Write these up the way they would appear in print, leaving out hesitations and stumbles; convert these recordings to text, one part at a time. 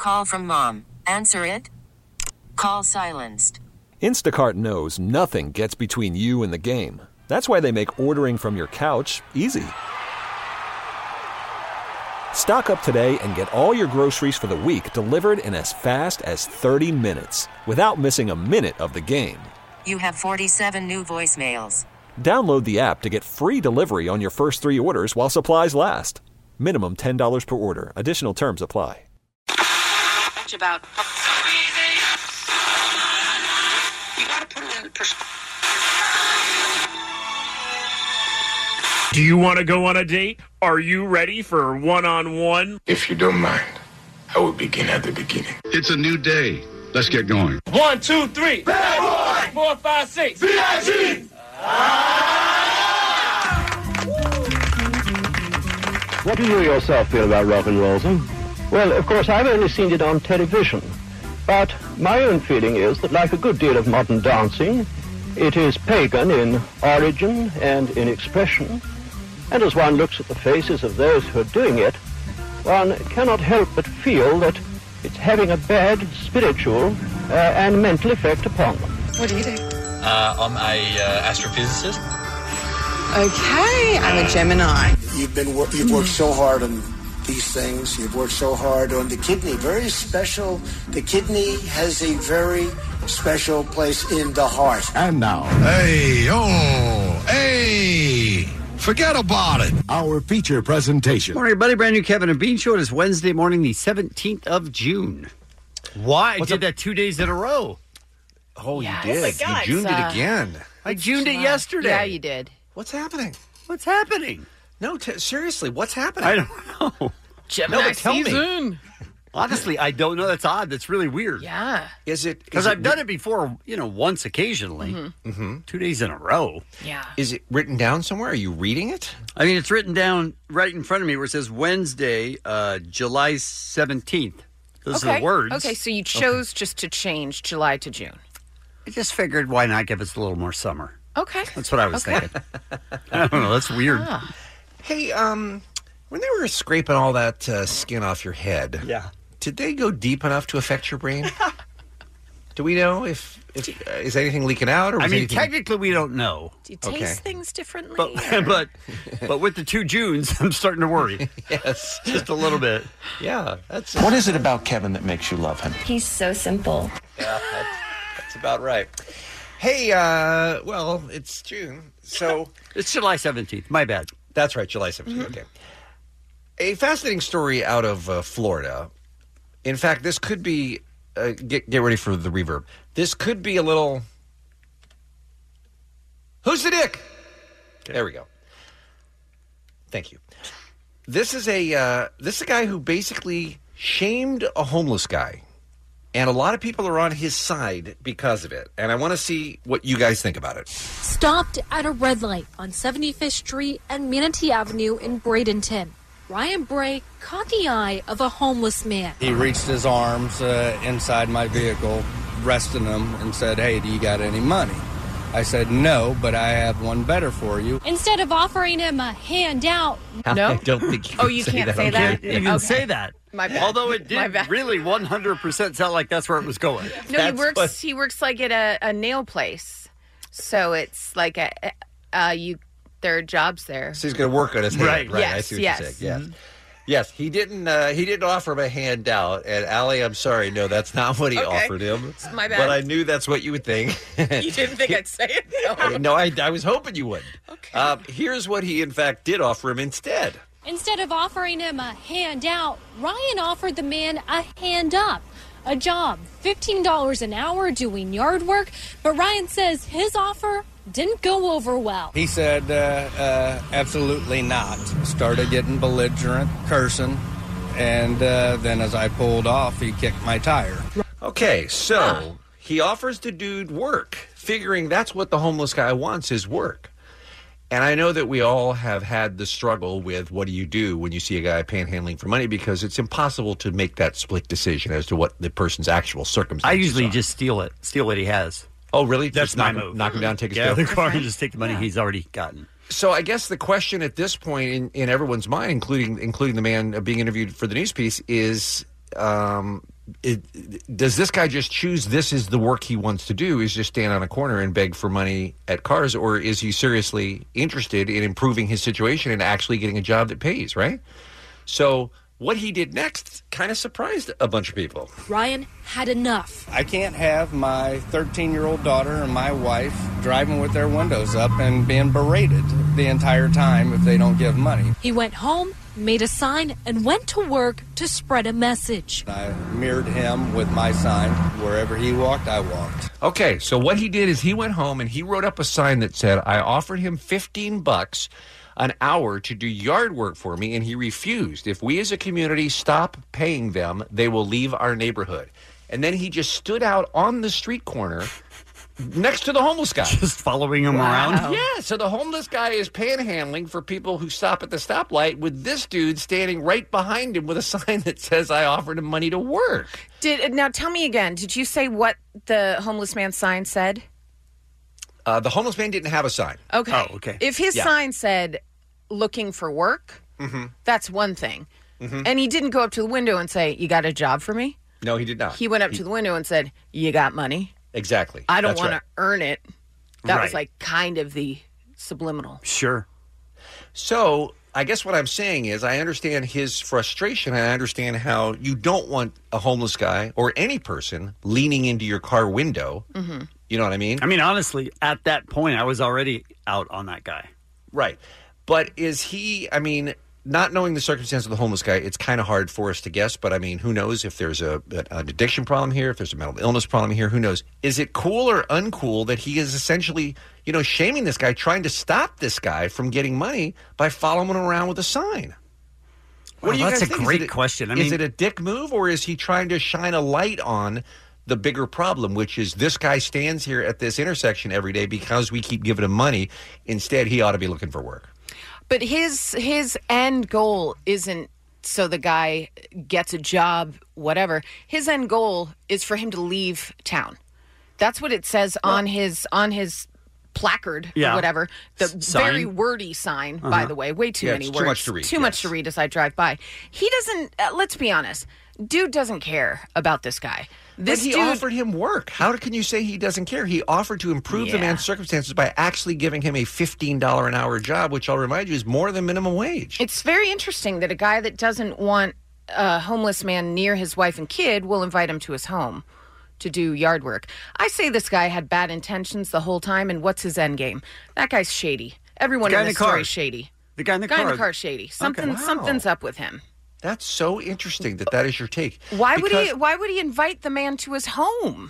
call from mom. Answer it. Call silenced. Instacart knows nothing gets between you and the game. That's why they make ordering from your couch easy. Stock up today and get all your groceries for the week delivered in as fast as 30 minutes without missing a minute of the game. You have 47 new voicemails. Download the app to get free delivery on your first 3 orders while supplies last. Minimum $10 per order. Additional terms apply. About. You gotta put it in perspective. Do you want to go on a date? Are you ready for one-on-one? If you don't mind, I will begin at the beginning. It's a new day. Let's get going. 1, 2, 3. Bad boy! 4, 5, 6. VIG! What do you yourself feel about rock and roll, sir? Well, of course, I've only seen it on television. But my own feeling is that, like a good deal of modern dancing, it is pagan in origin and in expression. And as one looks at the faces of those who are doing it, one cannot help but feel that it's having a bad spiritual and mental effect upon them. What do you do? I'm a astrophysicist. Okay, I'm a Gemini. You've worked so hard on these things. You've worked so hard on the kidney. Very special. The kidney has a very special place in the heart. And now, hey, forget about it. Our feature presentation. Morning, everybody. Brand new Kevin and Bean Show. It is Wednesday morning, the 17th of June. Why? I did that 2 days in a row. Oh, Yes. you did. Oh my God, You Juned it again. I Juned it yesterday. Yeah, you did. What's happening? What's happening? No, seriously, what's happening? I don't know. Gemini No, but tell me. season. Honestly, I don't know. That's odd. That's really weird. Yeah. Is it? Because I've done it before, once occasionally. Mm-hmm. 2 days in a row. Yeah. Is it written down somewhere? Are you reading it? I mean, it's written down right in front of me where it says Wednesday, July 17th. Those are the words. Okay, so you chose just to change July to June. I just figured, why not give us a little more summer? Okay. That's what I was thinking. I don't know. That's weird. Ah. Hey, when they were scraping all that skin off your head, did they go deep enough to affect your brain? Do we know if is anything leaking out? Or was anything... technically, we don't know. Do you taste things differently? But with the 2 Junes, I'm starting to worry. Yes, just a little bit. Yeah, that's. What is it about Kevin that makes you love him? He's so simple. Yeah, that's about right. Hey, well, it's June, so it's July 17th. My bad. That's right, July 17th. Mm-hmm. Okay. A fascinating story out of Florida. In fact, this could be. Get ready for the reverb. This could be a little. Who's the dick? Okay. There we go. Thank you. This is a guy who basically shamed a homeless guy, and a lot of people are on his side because of it. And I want to see what you guys think about it. Stopped at a red light on 75th Street and Manatee Avenue in Bradenton. Ryan Bray caught the eye of a homeless man. He reached his arms inside my vehicle, resting them, and said, "Hey, do you got any money?" I said, "No, but I have one better for you." Instead of offering him a handout. No? I don't think you can you say can't that. say that? You can say that. My bad. Although it did really 100% sound like that's where it was going. No, he works like at a nail place. So it's like there are jobs there. So he's going to work on his hand. Right. Right. I see what you're saying. Yes. Mm-hmm. Yes, he didn't offer him a handout. And Allie, I'm sorry, no, that's not what he offered him. My bad. But I knew that's what you would think. You didn't think I'd say it? No, I was hoping you would. Okay. Here's what he, in fact, did offer him instead. Instead of offering him a handout, Ryan offered the man a hand up. A job, $15 an hour doing yard work. But Ryan says his offer didn't go over well. He said, absolutely not. Started getting belligerent, cursing, and then as I pulled off, he kicked my tire. Okay, so he offers the dude work, figuring that's what the homeless guy wants is work. And I know that we all have had the struggle with what do you do when you see a guy panhandling for money, because it's impossible to make that split decision as to what the person's actual circumstances I usually are. just steal what he has. Oh, really? That's just my move. Knock him down, take his bill. bill? The car and just take the money he's already gotten. So I guess the question at this point in everyone's mind, including the man being interviewed for the news piece, is does this guy just choose this is the work he wants to do, is just stand on a corner and beg for money at cars, or is he seriously interested in improving his situation and actually getting a job that pays, right? So what he did next kind of surprised a bunch of people. Ryan had enough. I can't have my 13-year-old daughter and my wife driving with their windows up and being berated the entire time if they don't give money. He went home, made a sign, and went to work to spread a message. I mirrored him with my sign. Wherever he walked, I walked. Okay, so what he did is he went home and he wrote up a sign that said, I offered him $15 an hour to do yard work for me, and he refused. If we as a community stop paying them, they will leave our neighborhood. And then he just stood out on the street corner next to the homeless guy. Just following him around? Yeah, so the homeless guy is panhandling for people who stop at the stoplight with this dude standing right behind him with a sign that says, I offered him money to work. Now tell me again, did you say what the homeless man's sign said? The homeless man didn't have a sign. Okay. Oh, okay. If his sign said, looking for work, that's one thing. And he didn't go up to the window and say, you got a job for me? No, he did not. He went up to the window and said, you got money? Exactly. I don't That's want right. to earn it. That was Right. like kind of the subliminal. Sure. So I guess what I'm saying is I understand his frustration. And I understand how you don't want a homeless guy or any person leaning into your car window. You know what I mean? I mean, honestly, at that point, I was already out on that guy. Right. But is he, I mean, not knowing the circumstance of the homeless guy, it's kind of hard for us to guess. But I mean, who knows if there's an addiction problem here, if there's a mental illness problem here, who knows? Is it cool or uncool that he is essentially, shaming this guy, trying to stop this guy from getting money by following him around with a sign? What do you that's guys a think? great question. I is mean, it a dick move, or is he trying to shine a light on the bigger problem, which is this guy stands here at this intersection every day because we keep giving him money. Instead, he ought to be looking for work. But his end goal isn't so the guy gets a job, whatever. His end goal is for him to leave town. That's what it says on his placard or whatever. The Sign. very wordy sign, by the way. Way too many it's words. too much to read, Too much to read as I drive by. He doesn't, let's be honest, dude doesn't care about this guy. But he offered him work. How can you say he doesn't care? He offered to improve the man's circumstances by actually giving him a $15 an hour job, which I'll remind you is more than minimum wage. It's very interesting that a guy that doesn't want a homeless man near his wife and kid will invite him to his home to do yard work. I say this guy had bad intentions the whole time, and what's his end game? That guy's shady. Everyone in this story is shady. The guy in the guy car. in the car is shady. Something's up with him. That's so interesting that is your take. Why would he invite the man to his home?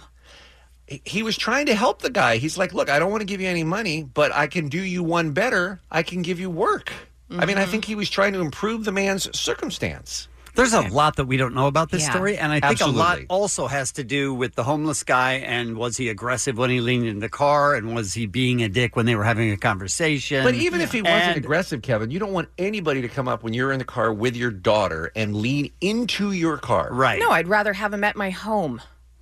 He was trying to help the guy. He's like, look, I don't want to give you any money, but I can do you one better. I can give you work. I mean, I think he was trying to improve the man's circumstance. There's a lot that we don't know about this story, and I think Absolutely. a lot also has to do with the homeless guy, and was he aggressive when he leaned in the car, and was he being a dick when they were having a conversation? But even if he wasn't aggressive, Kevin, you don't want anybody to come up when you're in the car with your daughter and lean into your car. Right. No, I'd rather have him at my home.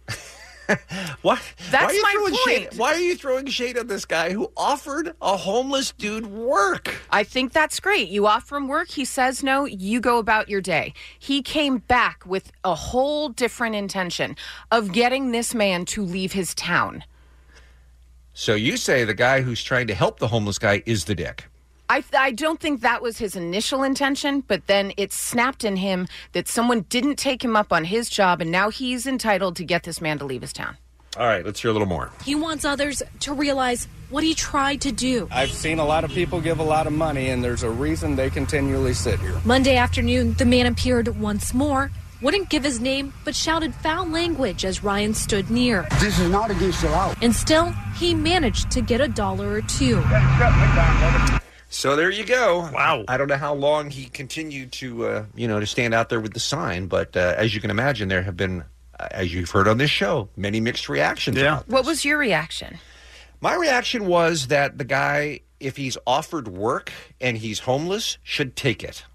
What? That's why are you my throwing point. Shade? Why are you throwing shade at this guy who offered a homeless dude work? I think that's great. You offer him work, he says no, you go about your day. He came back with a whole different intention of getting this man to leave his town. So you say the guy who's trying to help the homeless guy is the dick. I don't think that was his initial intention, but then it snapped in him that someone didn't take him up on his job, and now he's entitled to get this man to leave his town. All right, let's hear a little more. He wants others to realize what he tried to do. I've seen a lot of people give a lot of money, and there's a reason they continually sit here. Monday afternoon, the man appeared once more, wouldn't give his name, but shouted foul language as Ryan stood near. This is not against the law. And still, he managed to get $1 or $2. So there you go. Wow. I don't know how long he continued to, to stand out there with the sign, but as you can imagine, there have been, as you've heard on this show, many mixed reactions. about this. What was your reaction? My reaction was that the guy, if he's offered work and he's homeless, should take it.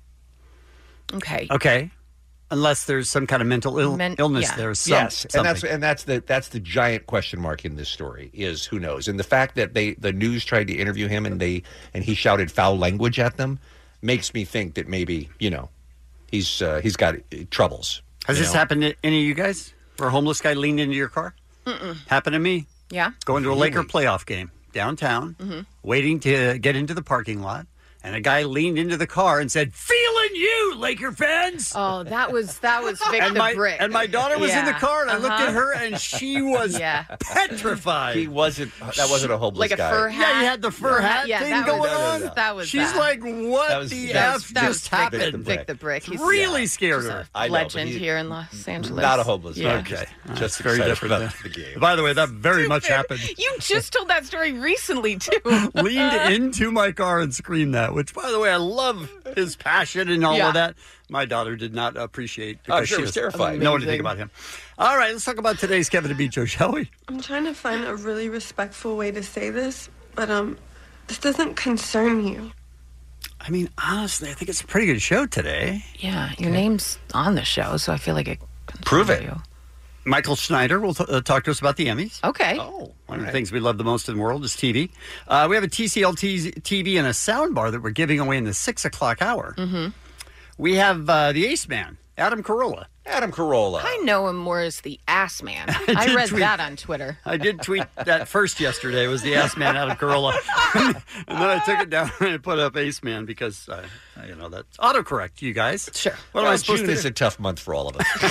Okay. Unless there's some kind of mental illness there. Yes, and that's the giant question mark in this story is who knows. And the fact that the news tried to interview him and he shouted foul language at them makes me think that maybe he's got troubles. Has this happened to any of you guys? Where a homeless guy leaned into your car? Mm-mm. Happened to me. Yeah. Going to a Laker playoff game downtown, waiting to get into the parking lot, and a guy leaned into the car and said, "Feeling you, Laker fans." Oh, that was Vic and the Brick. And my daughter was in the car, and I looked at her, and she was petrified. He wasn't. That wasn't a homeless Like a guy. fur hat? Yeah, he had the fur hat thing going on. That was She's like, what the F just happened? Vic the Brick. He's really scared her. I know, legend but here in Los Angeles. Not a homeless guy. Yeah. Okay. Just very excited different about than- the game. By the way, that very much happened. You just told that story recently, too. Leaned into my car and screamed that, which, by the way, I love his passion and all of that. My daughter did not appreciate because sure, she was was terrified. know anything about him. All right, let's talk about today's Kevin and Beach show, shall we? I'm trying to find a really respectful way to say this, but this doesn't concern you. I mean, honestly, I think it's a pretty good show today. Yeah, your name's on the show, so I feel like it. Prove it. Michael Schneider will talk to us about the Emmys. Okay. Oh, one of the things we love the most in the world is TV. We have a TCL TV and a sound bar that we're giving away in the 6 o'clock hour. Mm-hmm. We have the Ace Man, Adam Carolla. Adam Carolla. I know him more as the Ass Man. I I did read tweet- that on Twitter. I did tweet that first yesterday. It was the Ass Man, Adam Carolla. And then I took it down and I put up Ace Man because, that's autocorrect, you guys. Sure. What am I supposed June to is do? a tough month for all of us.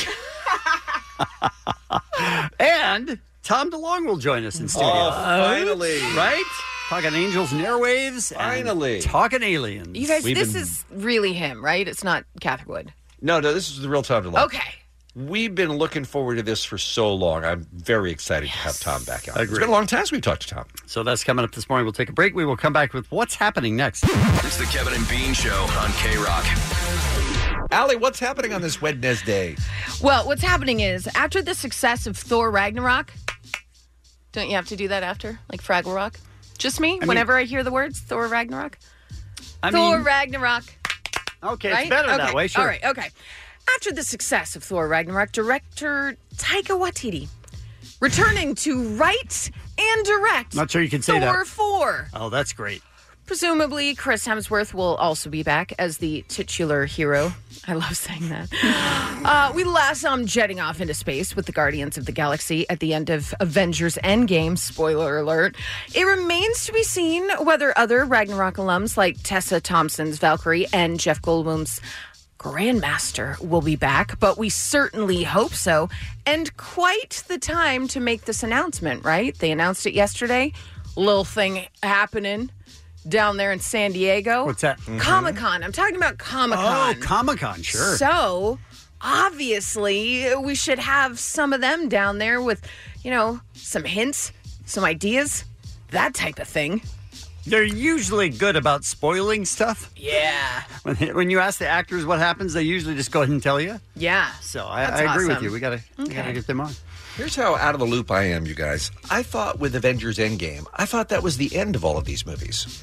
And Tom DeLonge will join us in studio. Oh, finally. Right? Talking angels and airwaves. Finally. And talking aliens. You guys, this is really him, right? It's not Catherine Wood. No, this is the real Tom DeLonge. Okay. We've been looking forward to this for so long. I'm very excited to have Tom back on. I It's agree. been a long time since we talked to Tom. So that's coming up this morning. We'll take a break. We will come back with what's happening next. It's the Kevin and Bean Show on K-Rock. Allie, what's happening on this Wednesday? Well, what's happening is after the success of Thor Ragnarok, don't you have to do that after? Like Fraggle Rock? Just me? Whenever I hear the words Thor Ragnarok? Thor Ragnarok. Okay, Right? it's better that Okay. way. Sure. All right, okay. After the success of Thor Ragnarok, director Taika Waititi returning to write and direct Not sure you can say Thor that. 4. Oh, that's great. Presumably, Chris Hemsworth will also be back as the titular hero. I love saying that. We last saw him jetting off into space with the Guardians of the Galaxy at the end of Avengers Endgame. Spoiler alert. It remains to be seen whether other Ragnarok alums like Tessa Thompson's Valkyrie and Jeff Goldblum's Grandmaster will be back, but we certainly hope so. And quite the time to make this announcement, right? They announced it yesterday. Little thing happening down there in San Diego. What's that? Comic-Con. I'm talking about Comic-Con. Oh, Comic-Con, sure. So, obviously, we should have some of them down there with, some hints, some ideas, that type of thing. They're usually good about spoiling stuff. Yeah. When you ask the actors what happens, they usually just go ahead and tell you. Yeah. So That's I agree with awesome. you. We gotta get them on. Here's how out of the loop I am, you guys. I thought with Avengers Endgame, I thought that was the end of all of these movies.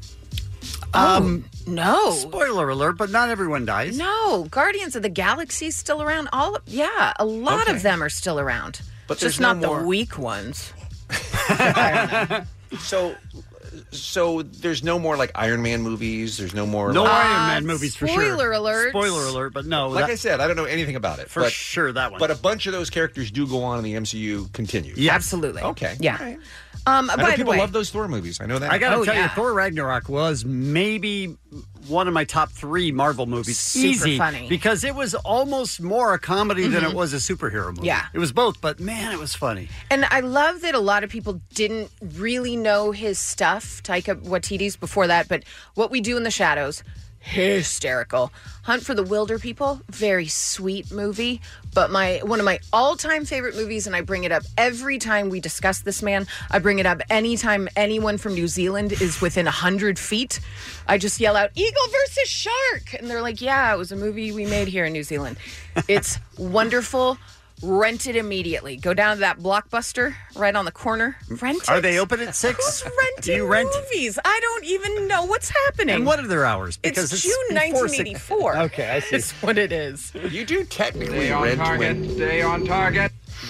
No. Spoiler alert, but not everyone dies. No. Guardians of the Galaxy still around. A lot of them are still around. But just there's no not more- the weak ones. So there's no more like Iron Man movies. There's no more No like, Iron Man movies for sure. Spoiler alert. Spoiler alert, but no. Like I said, I don't know anything about it. For but, sure, that one. But a bunch of those characters do go on in the MCU continue. Yes. Absolutely. Okay. Yeah. All right. By I know the people way, love those Thor movies. I know that. I got to tell yeah. you, Thor Ragnarok was maybe one of my top 3 Marvel movies. Super Easy. funny. Because it was almost more a comedy than it was a superhero movie. Yeah. It was both, but man, it was funny. and I love that a lot of people didn't really know his stuff, Taika Waititi's, before that. But What We Do in the Shadows, hysterical. Hunt for the Wilder People, very sweet movie. But one of my all-time favorite movies, and I bring it up every time we discuss this man. I bring it up anytime anyone from New Zealand is within 100 feet. I just yell out, "Eagle versus Shark!" And they're like, yeah, it was a movie we made here in New Zealand. It's wonderful. Rent it immediately. Go down to that Blockbuster right on the corner. Rent it. Are they open at 6? Who's renting Do you rent? movies? I don't even know what's happening. And what are their hours? It's June before 1984. Okay, I see. It's what it is. You do technically Stay on rent target. when Stay on target.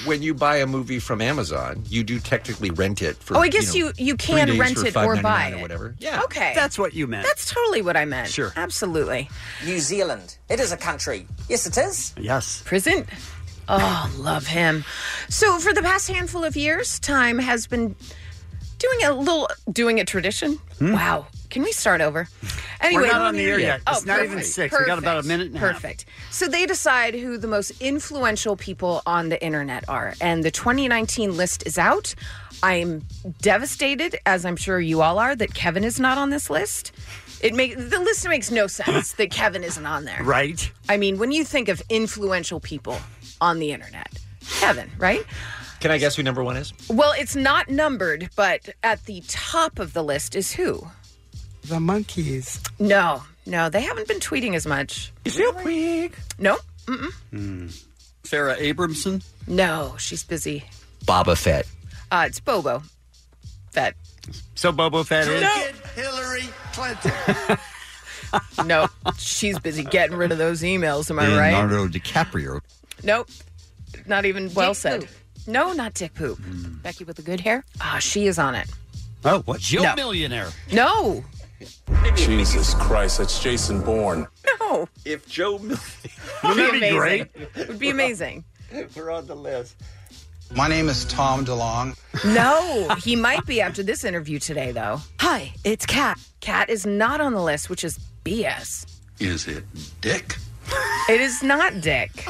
when you buy a movie from Amazon, you do technically rent it for. I guess you 3 can days rent for it or $5.99 buy or it. whatever. Yeah, Okay. That's what you meant. That's totally what I meant. Sure. Absolutely. New Zealand. It is a country. Yes, it is. Yes. Prison. Oh, love him. So for the past handful of years, Time has been doing a tradition. Wow. Can we start over? Anyway, We're not on the air yet. It's not perfect. even 6. We got about a minute and a half. Perfect. So they decide who the most influential people on the internet are. And the 2019 list is out. I'm devastated, as I'm sure you all are, that Kevin is not on this list. The list makes no sense that Kevin isn't on there. Right. I mean, when you think of influential people on the internet, Kevin, right? Can I guess who number 1 is? Well, it's not numbered, but at the top of the list is who? The Monkees. No, they haven't been tweeting as much. No. Sarah Abramson? No, she's busy. Boba Fett. It's Bobo Fett. So Bobo Fett is? No. Hillary Clinton. No, she's busy getting rid of those emails. Am I right? Leonardo DiCaprio. Nope. Not even well said. No, not Dick Poop. Becky with the good hair? She is on it. Oh, what? Jill No. Millionaire. No. Jesus Christ, that's Jason Bourne. No. If Joe Wouldn't that be great? It would be amazing. We're on the list. My name is Tom DeLong. No, he might be after this interview today, though. Hi, it's Kat. Kat is not on the list, which is BS. Is it Dick? It is not Dick.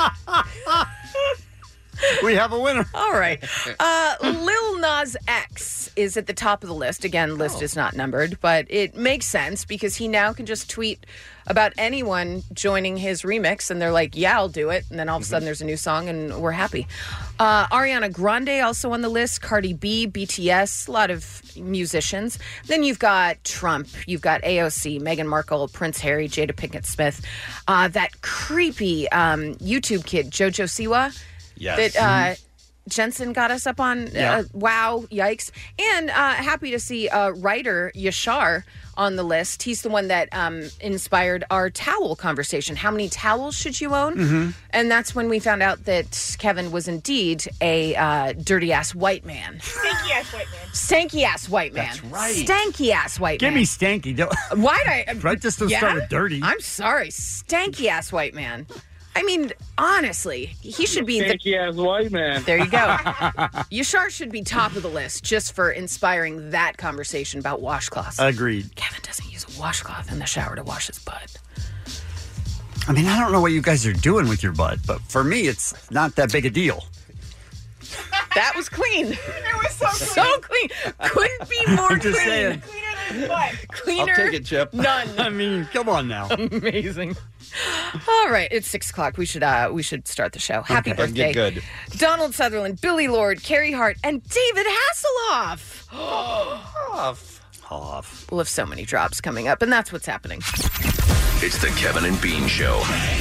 We have a winner. All right. Lil Nas X is at the top of the list. Again, list is not numbered, but it makes sense because he now can just tweet about anyone joining his remix, and they're like, yeah, I'll do it. And then all of a sudden there's a new song, and we're happy. Ariana Grande also on the list. Cardi B, BTS, a lot of musicians. Then you've got Trump. You've got AOC, Meghan Markle, Prince Harry, Jada Pinkett Smith. That creepy YouTube kid, Jojo Siwa. Yes. That Jensen got us up on. Yeah. Wow, yikes. And happy to see writer Yashar on the list. He's the one that inspired our towel conversation. How many towels should you own? Mm-hmm. And that's when we found out that Kevin was indeed a dirty-ass white man. Stanky-ass white man. Stanky-ass white man. That's right. Stanky-ass white Give man. me stanky. Don't... Why'd I... Right, just don't start with dirty. I'm sorry. Stanky-ass white man. I mean, honestly, he should be Stanky-ass white man. There you go. Yashar should be top of the list just for inspiring that conversation about washcloths. Agreed. Kevin doesn't use a washcloth in the shower to wash his butt. I mean, I don't know what you guys are doing with your butt, but for me, it's not that big a deal. That was clean. It was so clean. Couldn't be more I'm just clean. saying. Cleaner. I'll take it, Chip. None. I mean, come on now. Amazing. All right, it's 6 o'clock. We should start the show. Happy Okay. birthday, Get good. Donald Sutherland, Billy Lord, Carrie Hart, and David Hasselhoff. Off. We'll have so many drops coming up, and that's what's happening. It's the Kevin and Bean Show.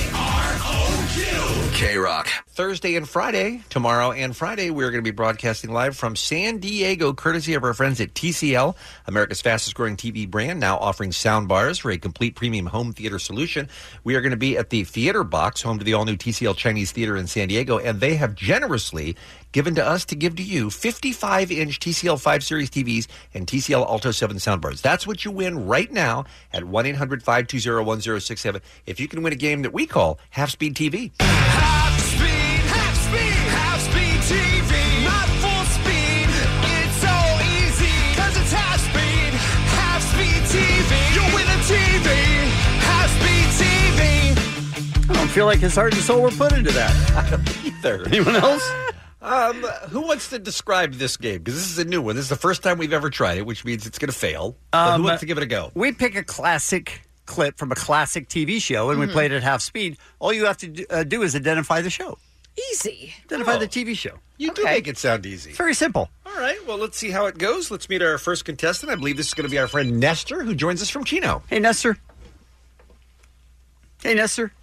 K-Rock. Thursday and Friday, tomorrow and Friday, we're going to be broadcasting live from San Diego, courtesy of our friends at TCL, America's fastest growing TV brand, now offering sound bars for a complete premium home theater solution. We are going to be at the Theater Box, home to the all-new TCL Chinese Theater in San Diego, and they have generously given to us to give to you 55-inch TCL 5 Series TVs and TCL Alto 7 soundbars. That's what you win right now at 1-800-520-1067 if you can win a game that we call Half-Speed TV. Half-speed TV, not full speed. It's so easy, cause it's half-speed. Half-speed TV, you'll win a TV. Half-speed TV. I don't feel like his heart and soul were put into that. I don't either. Anyone else? Who wants to describe this game? Because this is a new one. This is the first time we've ever tried it, which means it's going to fail. But who wants to give it a go? We pick a classic clip from a classic TV show, and we play it at half speed. All you have to do is identify the show. Easy. Identify the TV show. You do make it sound easy. It's very simple. All right, well, let's see how it goes. Let's meet our first contestant. I believe this is going to be our friend Nestor, who joins us from Chino. Hey, Nestor. Hey, Nestor.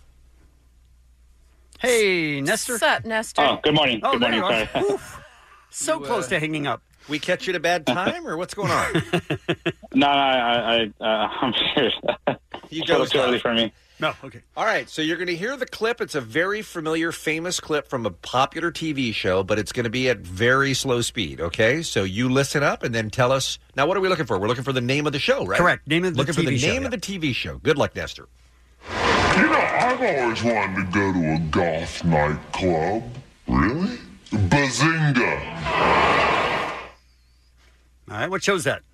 Hey, Nestor. What's up, Nestor? Oh, good morning. Oh, Good there morning. you are. Sorry. Oof. So close to hanging up. We catch you at a bad time, or what's going on? No, I'm serious. You It's a little dozed too early off. for me. No, okay. All right, so you're going to hear the clip. It's a very familiar, famous clip from a popular TV show, but it's going to be at very slow speed, okay? So you listen up and then tell us. Now, what are we looking for? We're looking for the name of the show, right? Correct. Name of the looking for TV the show, name of the TV show. Good luck, Nestor. You know, I've always wanted to go to a goth nightclub. Really? Bazinga. All right, what show's that?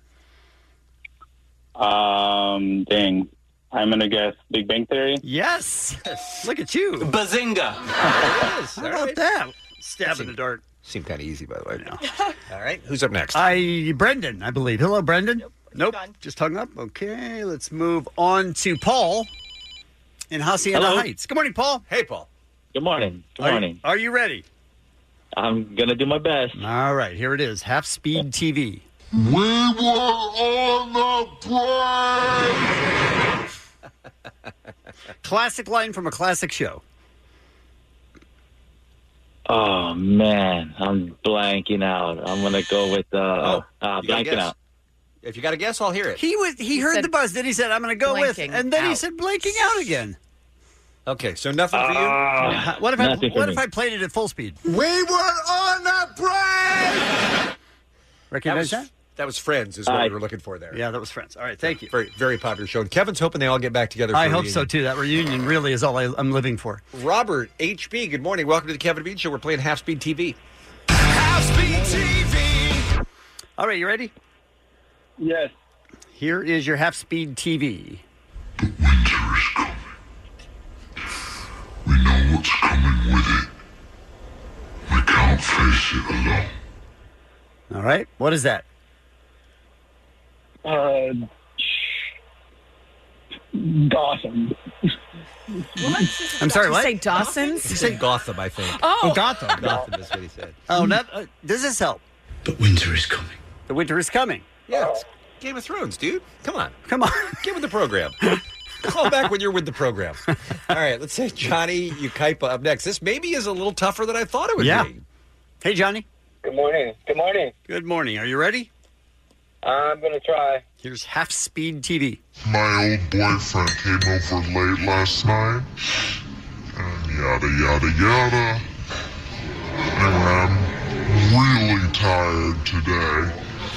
Dang. I'm going to guess Big Bang Theory. Yes. Look at you. Bazinga. How about that? Stab in the dark. Seemed kind of easy, by the way. All right, who's up next? Brendan, I believe. Hello, Brendan. Nope, just hung up. Okay, let's move on to Paul in Hacienda Hello. Heights. Good morning, Paul. Hey, Paul. Good morning. Good morning. Are you ready? I'm going to do my best. All right, here it is. Half Speed TV. We were on the plane. Classic line from a classic show. Oh, man. I'm blanking out. I'm going to go with you gotta blanking guess. out. If you got to guess, I'll hear it. He heard the buzz, then he said, I'm going to go with, and then he said blanking out again. Okay, so nothing for you? What if I played it at full speed? We were on the plane. Recognize that? That was Friends is what we were looking for there. Yeah, that was Friends. All right, thank you. Very, very popular show. And Kevin's hoping they all get back together for I a hope reunion. so, too. That reunion really is all I'm living for. Robert, HB, good morning. Welcome to the Kevin and Bean Show. We're playing Half Speed TV. Half Speed TV. All right, you ready? Yes. Here is your Half Speed TV. We know what's coming with it. We can't face it alone. All right, what is that? Dawson. I'm sorry, Did what? you say Dawson's? He said Gotham, I think. Oh. Gotham. Gotham is what he said. Oh, does this help? But winter is coming. The winter is coming. Yeah, it's Game of Thrones, dude. Come on. Come on. Get with the program. Call back when you're with the program. All right, let's say Johnny Ukaipa up next. This maybe is a little tougher than I thought it would be. Hey, Johnny. Good morning. Good morning. Good morning. Are you ready? I'm going to try. Here's Half Speed TV. My old boyfriend came over late last night. And yada, yada, yada. Anyway, I'm really tired today.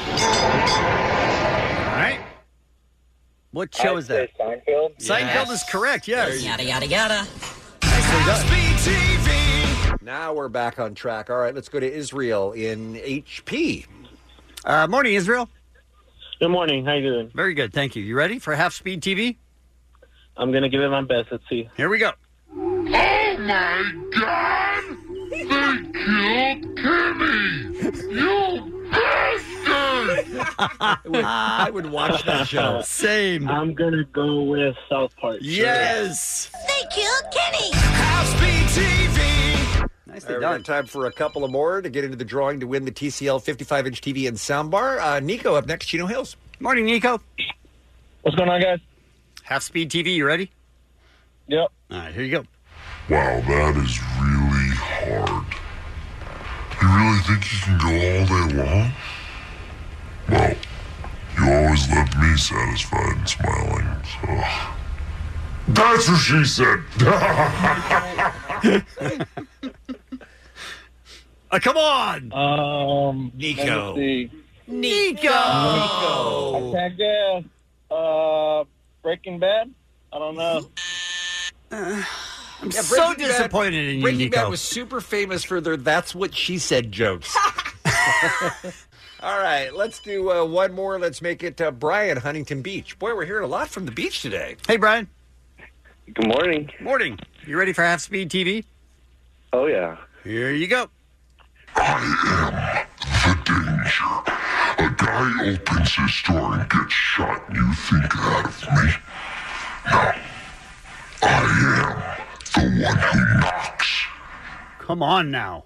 All right. What show is that? Seinfeld. Seinfeld is correct, yes. Yada, yada, yada. Half Speed TV. Now we're back on track. All right, let's go to Israel in HP. Morning, Israel. Good morning. How you doing? Very good, thank you. You ready for Half Speed TV? I'm going to give it my best. Let's see. Here we go. Oh my God! They killed Kenny! You bastard! I would watch that show. Same. I'm going to go with South Park. Yes. They killed Kenny. Half Speed TV. Nicely All right, we done. got time for a couple of more to get into the drawing to win the TCL 55-inch TV and soundbar. Nico up next, Chino Hills. Morning, Nico. What's going on, guys? Half Speed TV, you ready? Yep. All right, here you go. Wow, that is really hard. You really think you can go all day long? Well, you always left me satisfied and smiling, so... That's what she said! Come on! Nico. Nico! I can't guess. Breaking Bad? I don't know. I'm so disappointed in you, Breaking Nico. Bad was super famous for their "That's What She Said" jokes. All right, let's do one more. Let's make it Brian, Huntington Beach. Boy, we're hearing a lot from the beach today. Hey, Brian. Good morning. Morning. You ready for Half Speed TV? Oh, yeah. Here you go. I am the danger. A guy opens his door and gets shot, and you think that of me? No. I am the one who knocks. Come on now.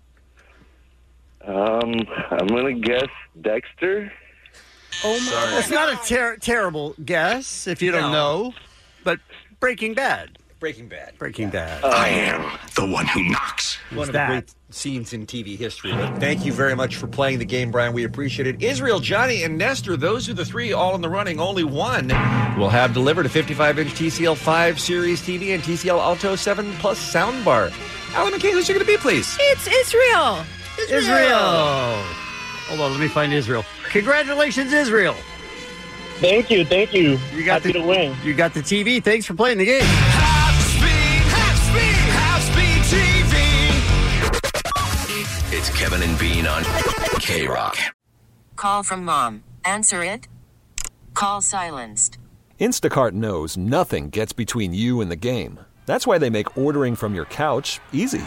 I'm going to guess Dexter. Oh, my. That's not a terrible guess if you don't know, but Breaking Bad. Breaking Bad. Breaking Bad. I am the one who knocks. One of the great scenes in TV history. But thank you very much for playing the game, Brian. We appreciate it. Israel, Johnny, and Nestor, those are the three all in the running. Only one will have delivered a 55-inch TCL 5 Series TV and TCL Alto 7 Plus soundbar. Alan McKay, who's you going to be, please? It's Israel. Israel. Hold on, let me find Israel. Congratulations, Israel. Thank you. You got Happy to win. You got the TV. Thanks for playing the game. Half speed TV. It's Kevin and Bean on K-Rock. Call from mom. Answer it. Call silenced. Instacart knows nothing gets between you and the game. That's why they make ordering from your couch easy.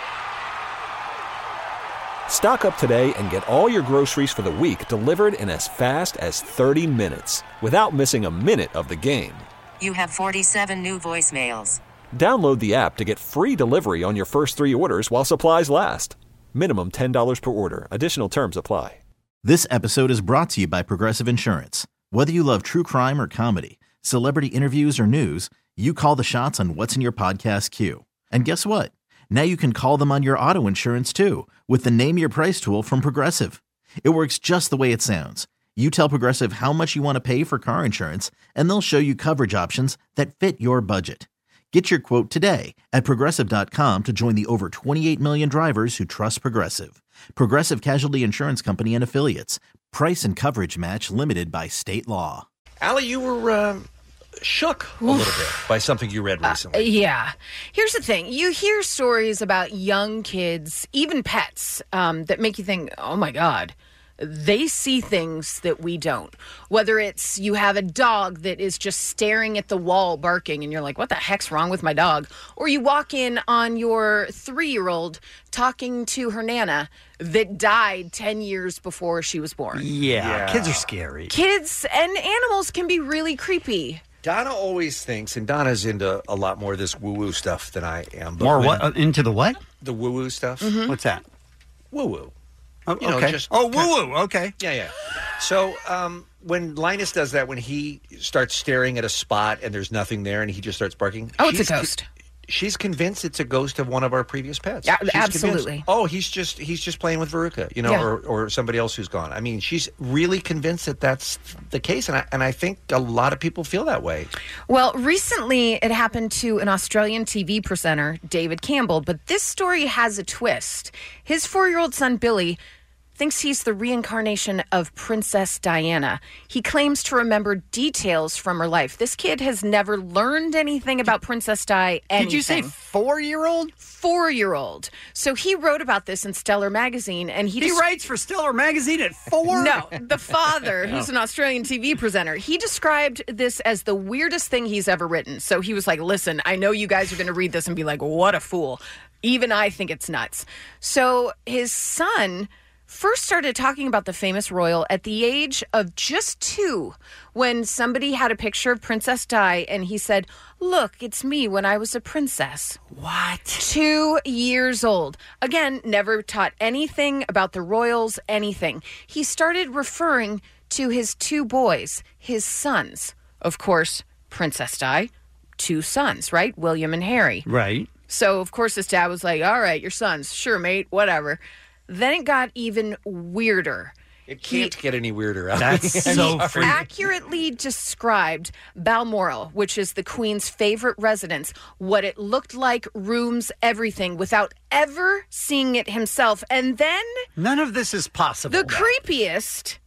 Stock up today and get all your groceries for the week delivered in as fast as 30 minutes without missing a minute of the game. You have 47 new voicemails. Download the app to get free delivery on your first 3 orders while supplies last. Minimum $10 per order. Additional terms apply. This episode is brought to you by Progressive Insurance. Whether you love true crime or comedy, celebrity interviews or news, you call the shots on what's in your podcast queue. And guess what? Now you can call them on your auto insurance too with the Name Your Price tool from Progressive. It works just the way it sounds. You tell Progressive how much you want to pay for car insurance, and they'll show you coverage options that fit your budget. Get your quote today at Progressive.com to join the over 28 million drivers who trust Progressive. Progressive Casualty Insurance Company and Affiliates. Price and coverage match limited by state law. Allie, you were shook a little bit by something you read recently. Yeah. Here's the thing. You hear stories about young kids, even pets, that make you think, oh, my God. They see things that we don't. Whether it's you have a dog that is just staring at the wall barking and you're like, what the heck's wrong with my dog? Or you walk in on your 3-year-old talking to her Nana that died 10 years before she was born. Yeah. Kids are scary. Kids and animals can be really creepy. Donna always thinks, and Donna's into a lot more of this woo-woo stuff than I am. But More what? Into the what? The woo-woo stuff. Mm-hmm. What's that? Woo-woo. Oh, You know, okay. just woo-woo. Okay. Yeah. So when Linus does that, when he starts staring at a spot and there's nothing there and he just starts barking. Oh, it's a ghost. She's convinced it's a ghost of one of our previous pets. Yeah, She's absolutely. convinced, oh, he's just playing with Veruca, or somebody else who's gone. I mean, she's really convinced that that's the case, and I think a lot of people feel that way. Well, recently it happened to an Australian TV presenter, David Campbell, but this story has a twist. His 4-year-old son, Billy, thinks he's the reincarnation of Princess Diana. He claims to remember details from her life. This kid has never learned anything about Princess Di. Did you say 4-year-old? 4-year-old. So he wrote about this in Stellar Magazine, and he writes for Stellar Magazine at 4? No, the father, who's an Australian TV presenter, he described this as the weirdest thing he's ever written. So he was like, listen, I know you guys are going to read this and be like, what a fool. Even I think it's nuts. So his son first started talking about the famous royal at the age of just 2 when somebody had a picture of Princess Di and he said, look, it's me when I was a princess. What? 2 years old. Again, never taught anything about the royals, anything. He started referring to his 2 boys, his sons. Of course, Princess Di, 2 sons, right? William and Harry. Right. So, of course, his dad was like, all right, your sons. Sure, mate, whatever. Then it got even weirder. It can't get any weirder. That's so He freaky. accurately described Balmoral, which is the Queen's favorite residence, what it looked like, rooms, everything, without ever seeing it himself. And then None of this is possible. the creepiest,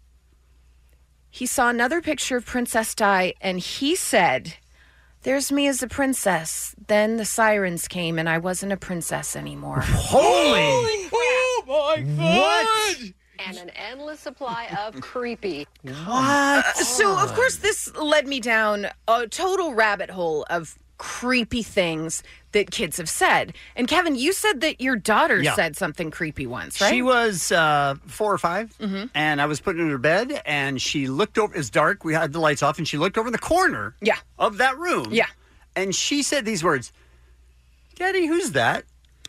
he saw another picture of Princess Di, and he said, there's me as a princess. Then the sirens came, and I wasn't a princess anymore. Holy crap! Oh my What? And an endless supply of creepy. What? So, of course, this led me down a total rabbit hole of creepy things that kids have said. And Kevin, you said that your daughter said something creepy once, right? She was 4 or 5, and I was putting her in her bed, and she looked over. It's dark. We had the lights off, and she looked over in the corner of that room. Yeah. And she said these words, Daddy, who's that?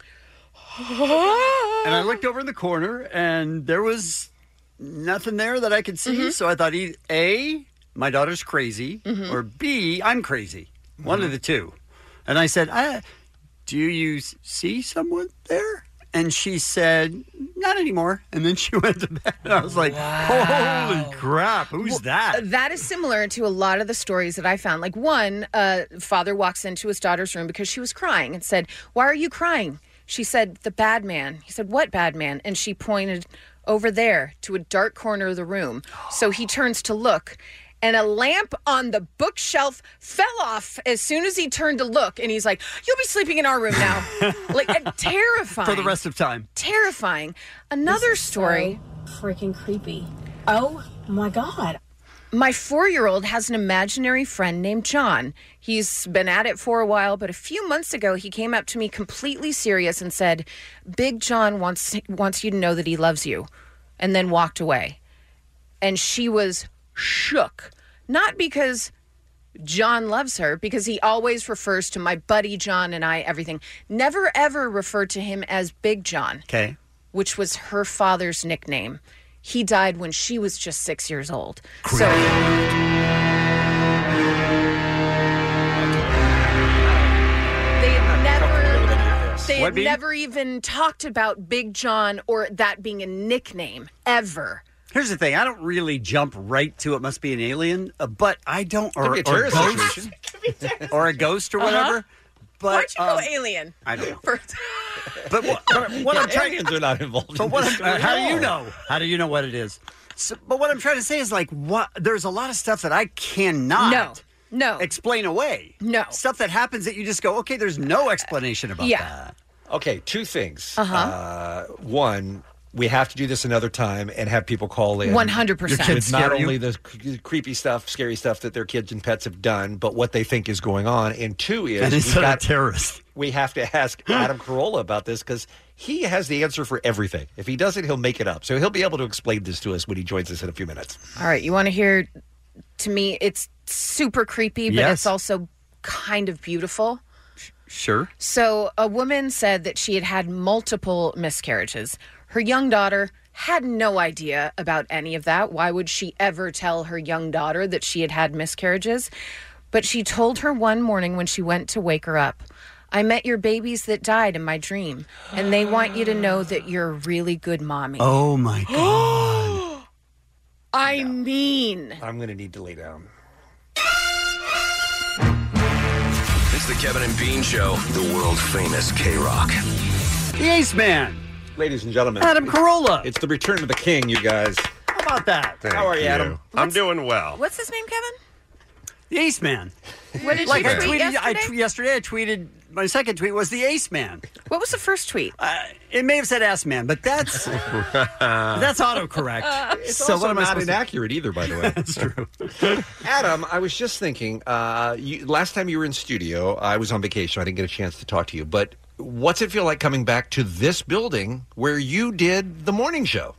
And I looked over in the corner, and there was nothing there that I could see. So I thought, A, my daughter's crazy, or B, I'm crazy. One of the two. And I said, do you see someone there? And she said, not anymore. And then she went to bed. And I was like, holy crap, who's that? That is similar to a lot of the stories that I found. Like one, father walks into his daughter's room because she was crying and said, why are you crying? She said, the bad man. He said, what bad man? And she pointed over there to a dark corner of the room. So he turns to look. And a lamp on the bookshelf fell off as soon as he turned to look. And he's like, you'll be sleeping in our room now. Terrifying. For the rest of time. Terrifying. Another story. So freaking creepy. Oh, my God. My 4-year-old has an imaginary friend named John. He's been at it for a while, but a few months ago, he came up to me completely serious and said, Big John wants you to know that he loves you, and then walked away. And she was shook. Not because John loves her, because he always refers to my buddy John and I, everything. Never, ever referred to him as Big John. Okay. Which was her father's nickname. He died when she was just 6 years old. Correct. So they had never even talked about Big John or that being a nickname, ever. Here's the thing. I don't really jump right to it must be an alien, but I don't, or a ghost, or a ghost or whatever. But, why'd you go alien? I don't know. But what I'm trying, aliens are not involved. But what how do you know? How do you know what it is? So, but what I'm trying to say is there's a lot of stuff that I cannot explain away. No. Stuff that happens that you just go, okay, there's no explanation about that. Okay, two things. One, we have to do this another time and have people call in. 100%. With not only the creepy stuff, scary stuff that their kids and pets have done, but what they think is going on. And two is... And he's not a terrorist. We have to ask Adam Carolla about this because he has the answer for everything. If he doesn't, he'll make it up. So he'll be able to explain this to us when he joins us in a few minutes. All right, you want to hear... To me, it's super creepy, but it's also kind of beautiful. Sure. So a woman said that she had had multiple miscarriages. Her young daughter had no idea about any of that. Why would she ever tell her young daughter that she had had miscarriages? But she told her one morning when she went to wake her up, I met your babies that died in my dream, and they want you to know that you're a really good mommy. Oh, my God. I mean... I'm going to need to lay down. It's the Kevin and Bean Show, the world-famous K-Rock. The Ace Man. Ladies and gentlemen. Adam Carolla. It's the return of the king, you guys. How about that? How are you, Adam? I'm doing well. What's his name, Kevin? The Ace Man. What did you tweet yesterday? I tweeted, my second tweet was the Ace Man. What was the first tweet? It may have said Ass Man, but that's autocorrect. It's also not inaccurate either, by the way. That's true. Adam, I was just thinking, last time you were in studio, I was on vacation. I didn't get a chance to talk to you, but what's it feel like coming back to this building where you did the morning show?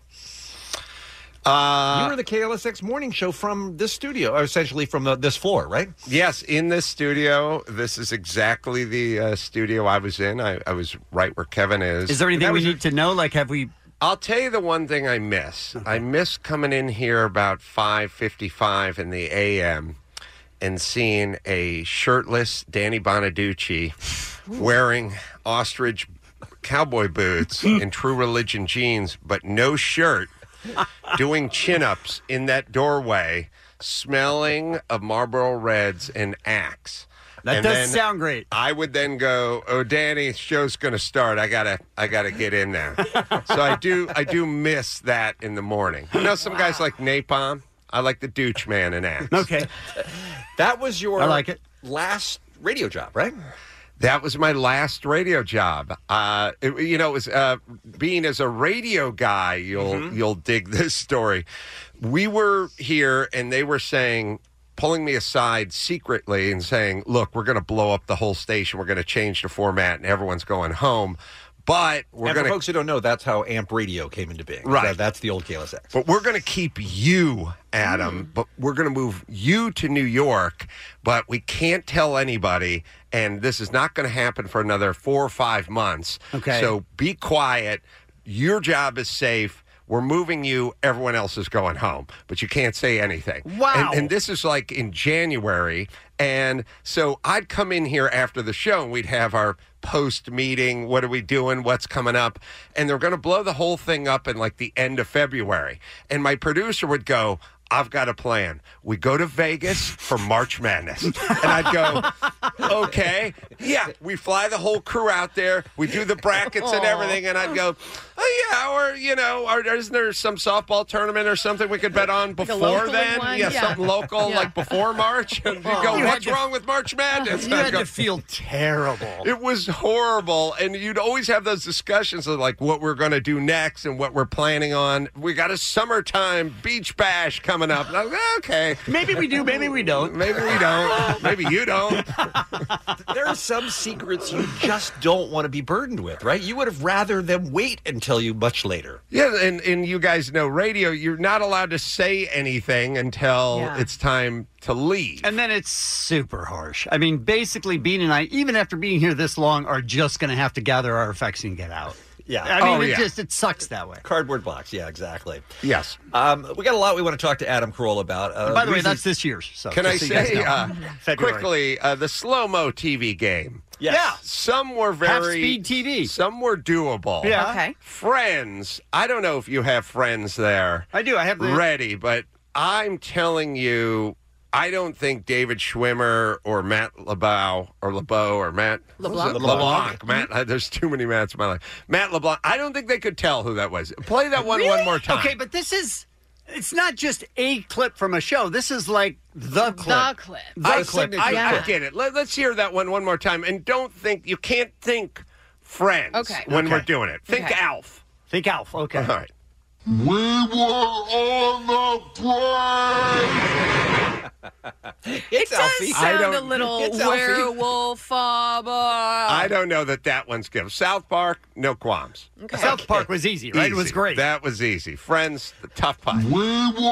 You were the KLSX morning show from this studio, or essentially from this floor, right? Yes, in this studio. This is exactly the studio I was in. I was right where Kevin is. Is there anything we need to know? Like, have we... I'll tell you the one thing I miss. Okay. I miss coming in here about 5:55 in the a.m. and seeing a shirtless Danny Bonaducci wearing ostrich cowboy boots and True Religion jeans, but no shirt, doing chin-ups in that doorway, smelling of Marlboro Reds and Axe. That does sound great. I would then go, "Oh, Danny, show's going to start. I gotta get in there." So I do miss that in the morning. You know, some guys like Napalm. I like the Dooch Man and Axe. Okay, that was your last radio job, right? That was my last radio job. It was being as a radio guy, you'll dig this story. We were here, and they were pulling me aside secretly and saying, "Look, we're going to blow up the whole station. We're going to change the format, and everyone's going home." But we're going to... For folks who don't know, that's how AMP Radio came into being. Right. That's the old KLSX. But we're going to keep you, Adam, but we're going to move you to New York, but we can't tell anybody, and this is not going to happen for another 4 or 5 months. Okay. So be quiet. Your job is safe. we're moving you, everyone else is going home, but you can't say anything. Wow. And this is like in January. And so I'd come in here after the show and we'd have our post-meeting, what are we doing, what's coming up, and they're going to blow the whole thing up in like the end of February. And my producer would go, I've got a plan. We go to Vegas for March Madness. And I'd go, okay. Yeah, we fly the whole crew out there. We do the brackets and everything. And I'd go, oh, yeah, or, you know, isn't there some softball tournament or something we could bet on before then? Yeah, something local, like before March. And you'd go, what's wrong with March Madness? You had to feel terrible. It was horrible. And you'd always have those discussions of like what we're going to do next and what we're planning on. We got a summertime beach bash coming up. And I'm like, okay. Maybe we do, maybe we don't. Maybe we don't. Maybe you don't. There are some secrets you just don't want to be burdened with, right? You would have rather them wait until you much later. Yeah, and you guys know radio, you're not allowed to say anything until it's time to leave. And then it's super harsh. I mean, basically, Bean and I, even after being here this long, are just going to have to gather our effects and get out. Yeah. I mean, it sucks that way. Cardboard box. Yeah, exactly. Yes. We got a lot we want to talk to Adam Carolla about. By the way, that's this year's. So can I say February. quickly, the slow-mo TV game. Yes. Yeah. Some were very... Half-speed TV. Some were doable. Yeah. Okay. Friends. I don't know if you have friends there. I do. I have the... ready, but I'm telling you... I don't think David Schwimmer or Matt LeBlanc or Matt LeBlanc. Matt, there's too many Matts in my life. Matt LeBlanc. I don't think they could tell who that was. Play that one more time. Okay, but this is... It's not just a clip from a show. This is like the clip. The clip. I get it. Let's hear that one more time. And don't think... You can't think Friends when we're doing it. Think Alf. Think Alf. Okay. All right. We were on the plane. It does sound a little werewolf. I don't know that one's good. South Park, no qualms. Okay. South Park was easy, right? Easy. It was great. That was easy. Friends, the tough part. We were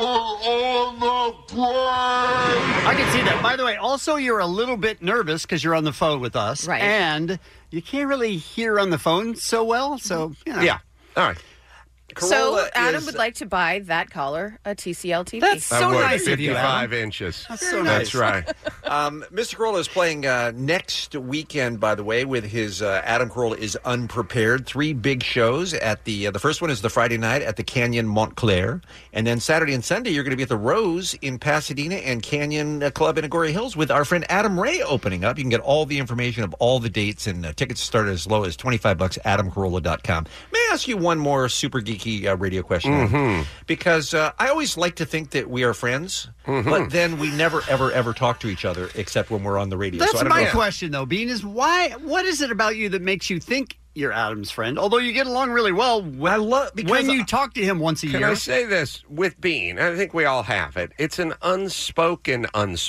on the plane. I can see that. By the way, also you're a little bit nervous because you're on the phone with us. Right. And you can't really hear on the phone so well. So, you know. Yeah. All right. So Adam would like to buy that collar a TCL TV. That's so nice of you, 55 inches. That's so nice. That's right. Mr. Carolla is playing next weekend, by the way, with his Adam Carolla is Unprepared. 3 big shows. At the first one is the Friday night at the Canyon Montclair. And then Saturday and Sunday, you're going to be at the Rose in Pasadena and Canyon Club in Agoura Hills with our friend Adam Ray opening up. You can get all the information of all the dates, and tickets start as low as $25, adamcarolla.com. May I ask you one more super geeky radio question? Because I always like to think that we are friends, but then we never, ever talk to each other except when we're on the radio. That's so I don't my know. question, though, Bean, is what is it about you that makes you think you're Adam's friend? Although you get along really well when you talk to him once a year. Can I say this with Bean? I think we all have it. It's an unspoken.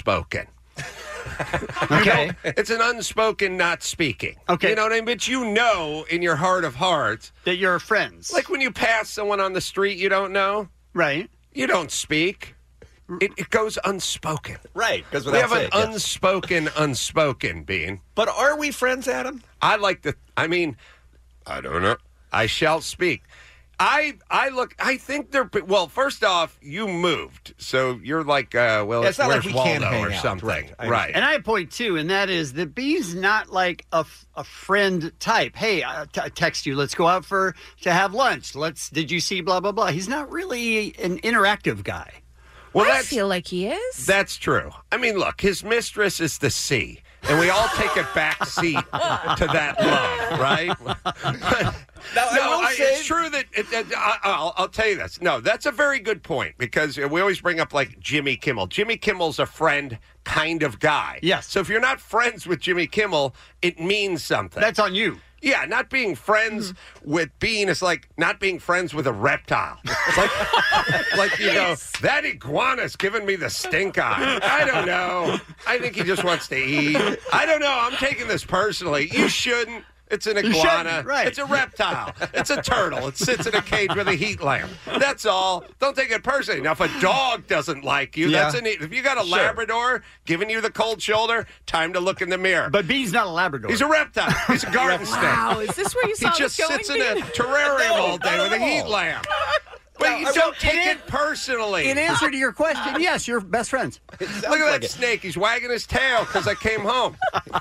Okay. It's an unspoken not speaking. Okay. You know what I mean? But you know in your heart of hearts that you're friends. Like when you pass someone on the street you don't know. Right. You don't speak. It goes unspoken. Right. Because we have an unspoken, Bean. But are we friends, Adam? I don't know. I shall speak. I think they're, well, first off, you moved. So you're like, it's not like we Waldo can't hang or out, something. right. And I have a point, too, and that is that Bean's not like a friend type. Hey, I text you, let's go out to have lunch. Did you see blah, blah, blah. He's not really an interactive guy. Well, I feel like he is. That's true. I mean, look, his mistress is the sea. And we all take a back seat to that love, right? It's true that I'll tell you this. No, that's a very good point because we always bring up like Jimmy Kimmel. Jimmy Kimmel's a friend kind of guy. Yes. So if you're not friends with Jimmy Kimmel, it means something. That's on you. Yeah, not being friends with Bean is like not being friends with a reptile. It's like you go, that iguana's giving me the stink eye. I don't know. I think he just wants to eat. I don't know. I'm taking this personally. You shouldn't. It's an iguana. Right. It's a reptile. It's a turtle. It sits in a cage with a heat lamp. That's all. Don't take it personally. Now, if a dog doesn't like you, if you got a Labrador giving you the cold shoulder, time to look in the mirror. But Bean's not a Labrador. He's a reptile. He's a garden snake. Wow, is this where you saw He just this going? sits in a terrarium all day with a heat lamp. But You don't take it personally. In answer to your question, yes, you're best friends. Look at that snake. He's wagging his tail because I came home.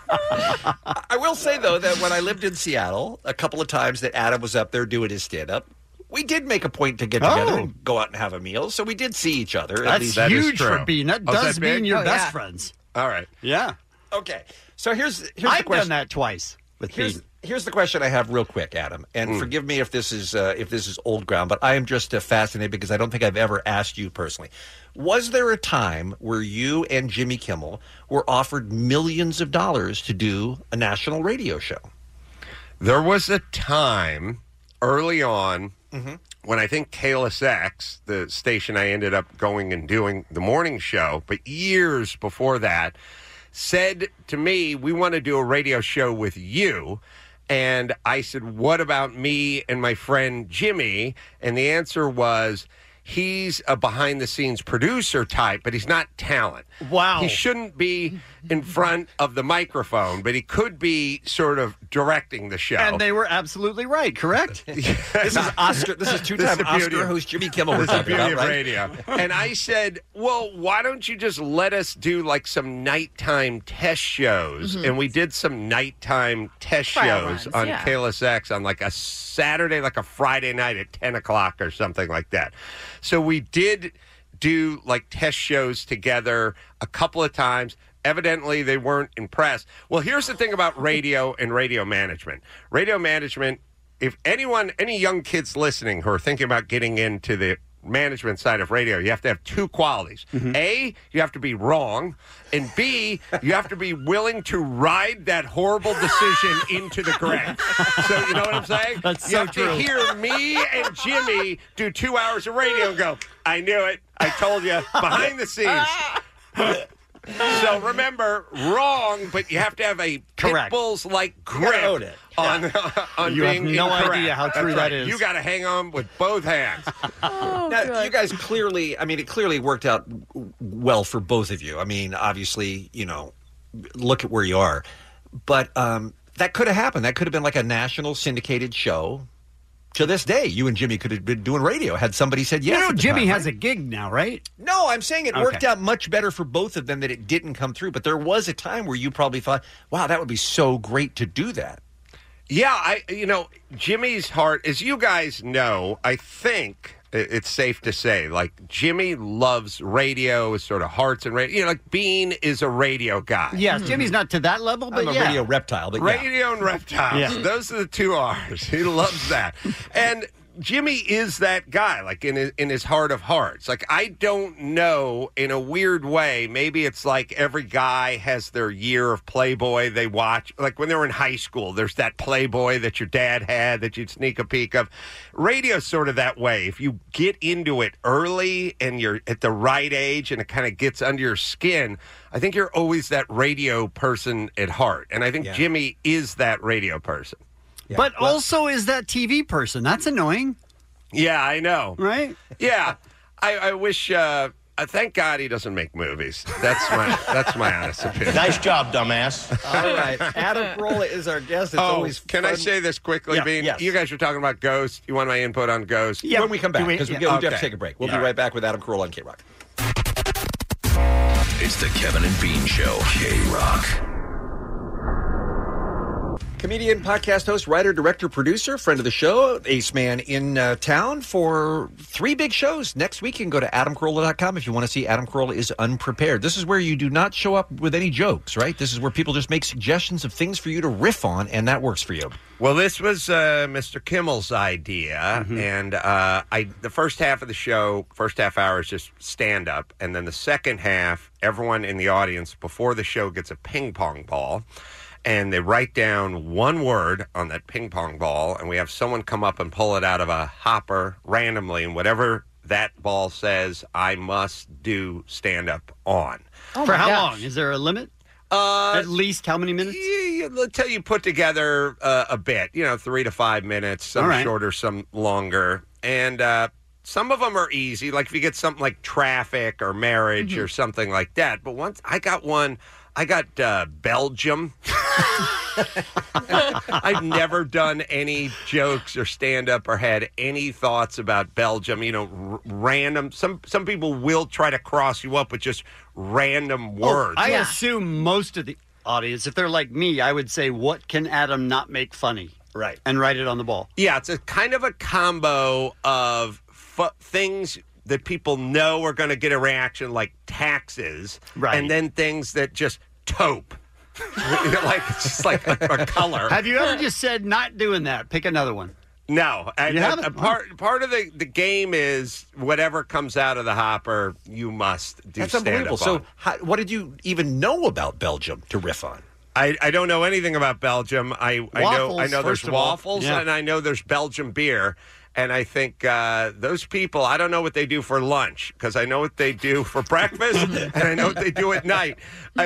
I will say, though, that when I lived in Seattle, a couple of times that Adam was up there doing his stand-up, we did make a point to get together and go out and have a meal. So we did see each other. That's at least. huge for Bean. That does mean you're best friends. All right. Yeah. Okay. So here's the I've question. done that twice with Bean. Here's the question I have real quick, Adam, and forgive me if this is old ground, but I am just fascinated because I don't think I've ever asked you personally. Was there a time where you and Jimmy Kimmel were offered millions of dollars to do a national radio show? There was a time early on when I think KLSX, the station I ended up going and doing the morning show, but years before that, said to me, we want to do a radio show with you. And I said, what about me and my friend Jimmy? And the answer was, he's a behind-the-scenes producer type, but he's not talent. Wow. He shouldn't be in front of the microphone, but he could be sort of directing the show. And they were absolutely right, correct? This is Oscar. This is two-time Oscar host Jimmy Kimmel. This is the beauty of radio. And I said, well, why don't you just let us do like some nighttime test shows? And we did some nighttime test shows on KLSX on like a Saturday, like a Friday night at 10 o'clock or something like that. So we did do like test shows together a couple of times. Evidently, they weren't impressed. Well, here's the thing about radio and radio management. Radio management, if any young kids listening who are thinking about getting into the management side of radio, you have to have two qualities. A, you have to be wrong, and B, you have to be willing to ride that horrible decision into the grave. So you know what I'm saying? That's you so have true. to hear me and Jimmy do 2 hours of radio and go, I knew it. I told you. Behind the scenes. So remember, wrong, but you have to have a Correct. Pitbull's-like grip on You have being no incorrect. idea how true That's that right. is. You got to hang on with both hands. Now, you guys clearly, it clearly worked out well for both of you. I mean, obviously, look at where you are. But that could have happened. That could have been like a national syndicated show. To this day, you and Jimmy could have been doing radio had somebody said yes. at the Jimmy time, has right? a gig now, right? No, I'm saying it worked out much better for both of them that it didn't come through. But there was a time where you probably thought, wow, that would be so great to do that. Yeah, Jimmy's heart, as you guys know, I think it's safe to say, like, Jimmy loves radio, his sort of hearts and radio. Like, Bean is a radio guy. Yes, Jimmy's not to that level, but I'm a radio reptile, but radio and reptiles. Yeah. Those are the two R's. He loves that. And Jimmy is that guy, like in his heart of hearts. Like, I don't know, in a weird way, maybe it's like every guy has their year of Playboy they watch. Like when they were in high school, there's that Playboy that your dad had that you'd sneak a peek of. Radio's sort of that way. If you get into it early and you're at the right age and it kind of gets under your skin, I think you're always that radio person at heart. And I think Jimmy is that radio person. But also is that TV person. That's annoying. Yeah, I know. Right? Yeah. I wish, thank God he doesn't make movies. That's my honest opinion. Nice job, dumbass. All right. Adam Carolla is our guest. It's always can fun. I say this quickly, Bean? Yes. You guys were talking about Ghost. You want my input on Ghost? Yeah, when we come back, because we do have to take a break. We'll be right back with Adam Carolla on K-Rock. It's the Kevin and Bean Show. K-Rock. Comedian, podcast host, writer, director, producer, friend of the show, ace man in town for 3 big shows. Next week, you can go to adamcarolla.com if you want to see Adam Carolla is Unprepared. This is where you do not show up with any jokes, right? This is where people just make suggestions of things for you to riff on, and that works for you. Well, this was Mr. Kimmel's idea, and the first half of the show, first half hour is just stand-up, and then the second half, everyone in the audience before the show gets a ping pong ball, and they write down one word on that ping pong ball, and we have someone come up and pull it out of a hopper randomly, and whatever that ball says, I must do stand-up on. For how long? Is there a limit? At least how many minutes? Until you put together a bit, 3 to 5 minutes, some shorter, some longer. And some of them are easy, like if you get something like traffic or marriage or something like that. But once I got one I got Belgium. I've never done any jokes or stand-up or had any thoughts about Belgium. You know, random. Some people will try to cross you up with just random words. I assume most of the audience, if they're like me, I would say, what can Adam not make funny? Right. And write it on the ball. Yeah, it's a kind of a combo of things that people know are going to get a reaction, like taxes, and then things that just taupe. Like it's just like a color. Have you ever just said, not doing that, pick another one? No. You haven't? Part of the game is whatever comes out of the hopper, you must do That's stand-up unbelievable. So on. what did you even know about Belgium to riff on? I don't know anything about Belgium. I know there's first of all. waffles, Yeah. and I know there's Belgian beer. And I think those people, I don't know what they do for lunch, because I know what they do for breakfast, and I know what they do at night.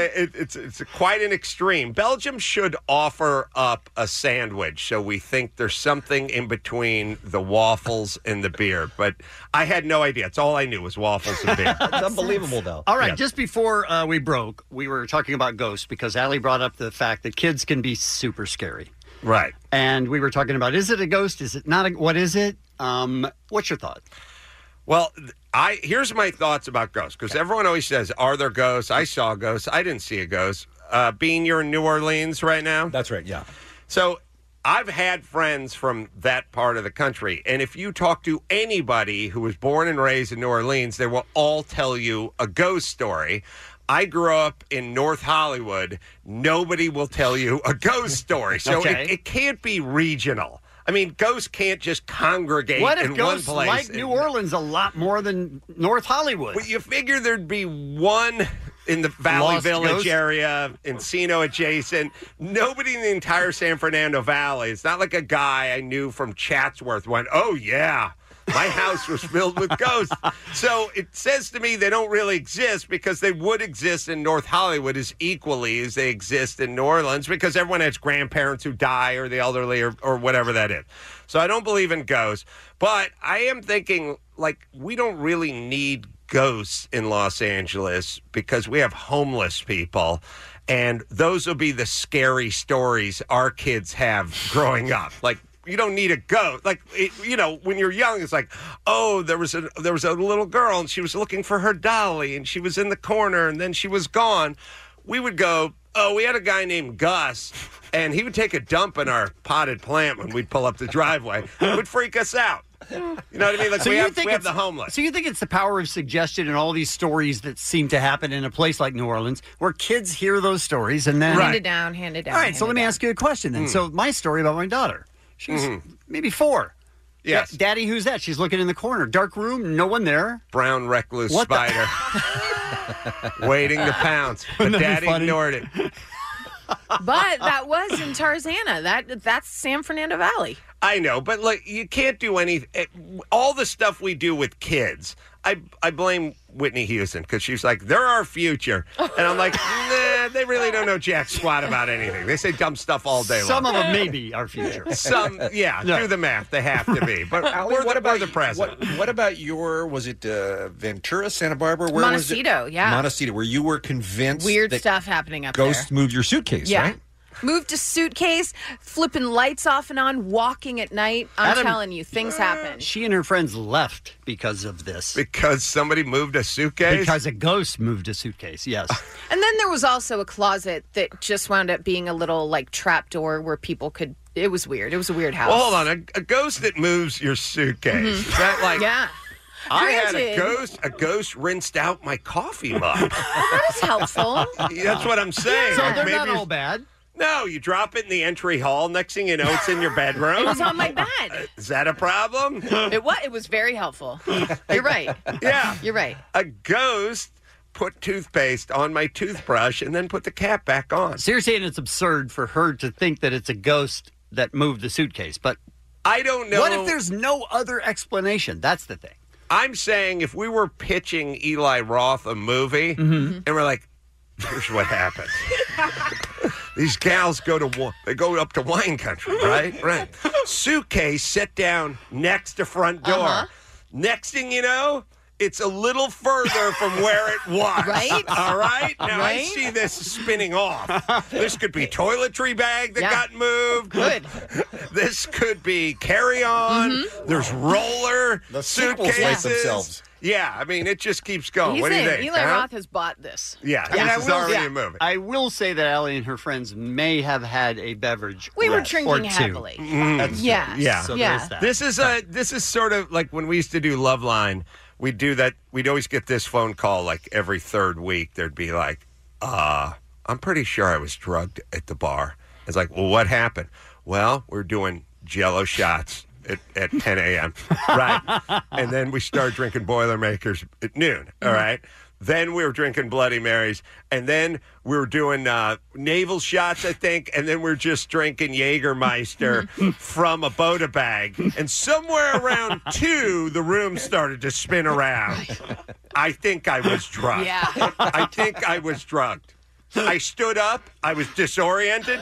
It's quite an extreme. Belgium should offer up a sandwich, so we think there's something in between the waffles and the beer. But I had no idea. It's all I knew was waffles and beer. It's unbelievable, though. All right, Yeah. just before we broke, we were talking about ghosts because Allie brought up the fact that kids can be super scary. Right. And we were talking about, is it a ghost? Is it not? What is it? What's your thought? Well, here's my thoughts about ghosts, because everyone always says, are there ghosts? I saw ghosts. I didn't see a ghost. Bean, you're in New Orleans right now? That's right, yeah. So I've had friends from that part of the country, and if you talk to anybody who was born and raised in New Orleans, they will all tell you a ghost story. I grew up in North Hollywood. Nobody will tell you a ghost story. So Okay. it can't be regional. I mean, ghosts can't just congregate What in if ghosts one place. like New Orleans a lot more than North Hollywood? Well, you figure there'd be one in the Valley Lost Village ghost? area, Encino adjacent. Nobody in the entire San Fernando Valley. It's not like a guy I knew from Chatsworth went, oh, yeah. My house was filled with ghosts. So it says to me they don't really exist, because they would exist in North Hollywood as equally as they exist in New Orleans, because everyone has grandparents who die, or the elderly, or whatever that is. So I don't believe in ghosts. But I am thinking, like, we don't really need ghosts in Los Angeles because we have homeless people. And those will be the scary stories our kids have growing up. Like, you don't need a ghost. Like, when you're young, it's like, oh, there was a little girl, and she was looking for her dolly, and she was in the corner, and then she was gone. We would go, oh, we had a guy named Gus, and he would take a dump in our potted plant when we'd pull up the driveway. It would freak us out. You know what I mean? Like, we have the homeless. So you think it's the power of suggestion and all these stories that seem to happen in a place like New Orleans, where kids hear those stories and then... Hand it down. All right, so let me ask you a question then. So my story about my daughter. She's maybe 4. Yes. Daddy, who's that? She's looking in the corner. Dark room, no one there. Brown recluse What the- spider. Waiting to pounce. But Wouldn't that be Daddy funny? ignored it. But that was in Tarzana. That's San Fernando Valley. I know, but look, you can't do anything. All the stuff we do with kids, I blame Whitney Houston, because she's like, they're our future. And I'm like, nah, they really don't know jack squat about anything. They say dumb stuff all day long. Some of them may be our future. Some, yeah, do the math. They have to be. But Allie, we're the present. What about was it Ventura, Santa Barbara? Where Montecito, was it? yeah. Montecito, where you were convinced Weird that stuff happening up ghosts there. moved your suitcase, Yeah. right? Moved a suitcase, flipping lights off and on, walking at night. I'm Adam- telling you, things happen. She and her friends left because of this. Because somebody moved a suitcase? Because a ghost moved a suitcase, yes. And then there was also a closet that just wound up being a little like trap door where people could. It was weird. It was a weird house. Well, hold on. A ghost that moves your suitcase. Is that like... Yeah. I had Granted. a ghost rinsed out my coffee mug. That is helpful. That's what I'm saying. So Like, they're maybe not it's- all bad. No, you drop it in the entry hall. Next thing you know, it's in your bedroom. It was on my bed. Is that a problem? It was very helpful. You're right. Yeah. You're right. A ghost put toothpaste on my toothbrush and then put the cap back on. So you're saying it's absurd for her to think that it's a ghost that moved the suitcase, but I don't know. what if there's no other explanation? That's the thing. I'm saying if we were pitching Eli Roth a movie and we're like, here's what happens. These gals go up to wine country, right? Right. Suitcase set down next to front door. Next thing you know, it's a little further from where it was. Right? All right? Now, I Right? see this spinning off. This could be toiletry bag that got moved. Good. This could be carry-on. There's roller The sequels write suitcases. themselves. Yeah, I mean, it just keeps going. He's what do you in. think? Eli huh? Roth has bought this. Yeah, I mean, this is already a movie. I will say that Allie and her friends may have had a beverage. We were less, drinking or two. heavily. That's true. Yes. Yeah. So Yeah. there's that. This is sort of like when we used to do Loveline. We'd do that. We'd always get this phone call like every third week. There'd be like, I'm pretty sure I was drugged at the bar. It's like, well, what happened? Well, we're doing Jell-O shots at 10 a.m. Right. And then we started drinking Boilermakers at noon. All right. Then we were drinking Bloody Marys. And then we were doing navel shots, I think. And then we were just drinking Jägermeister from a Boda bag. And somewhere around 2, the room started to spin around. I think I was drugged. Yeah. I think I was drugged. I stood up. I was disoriented.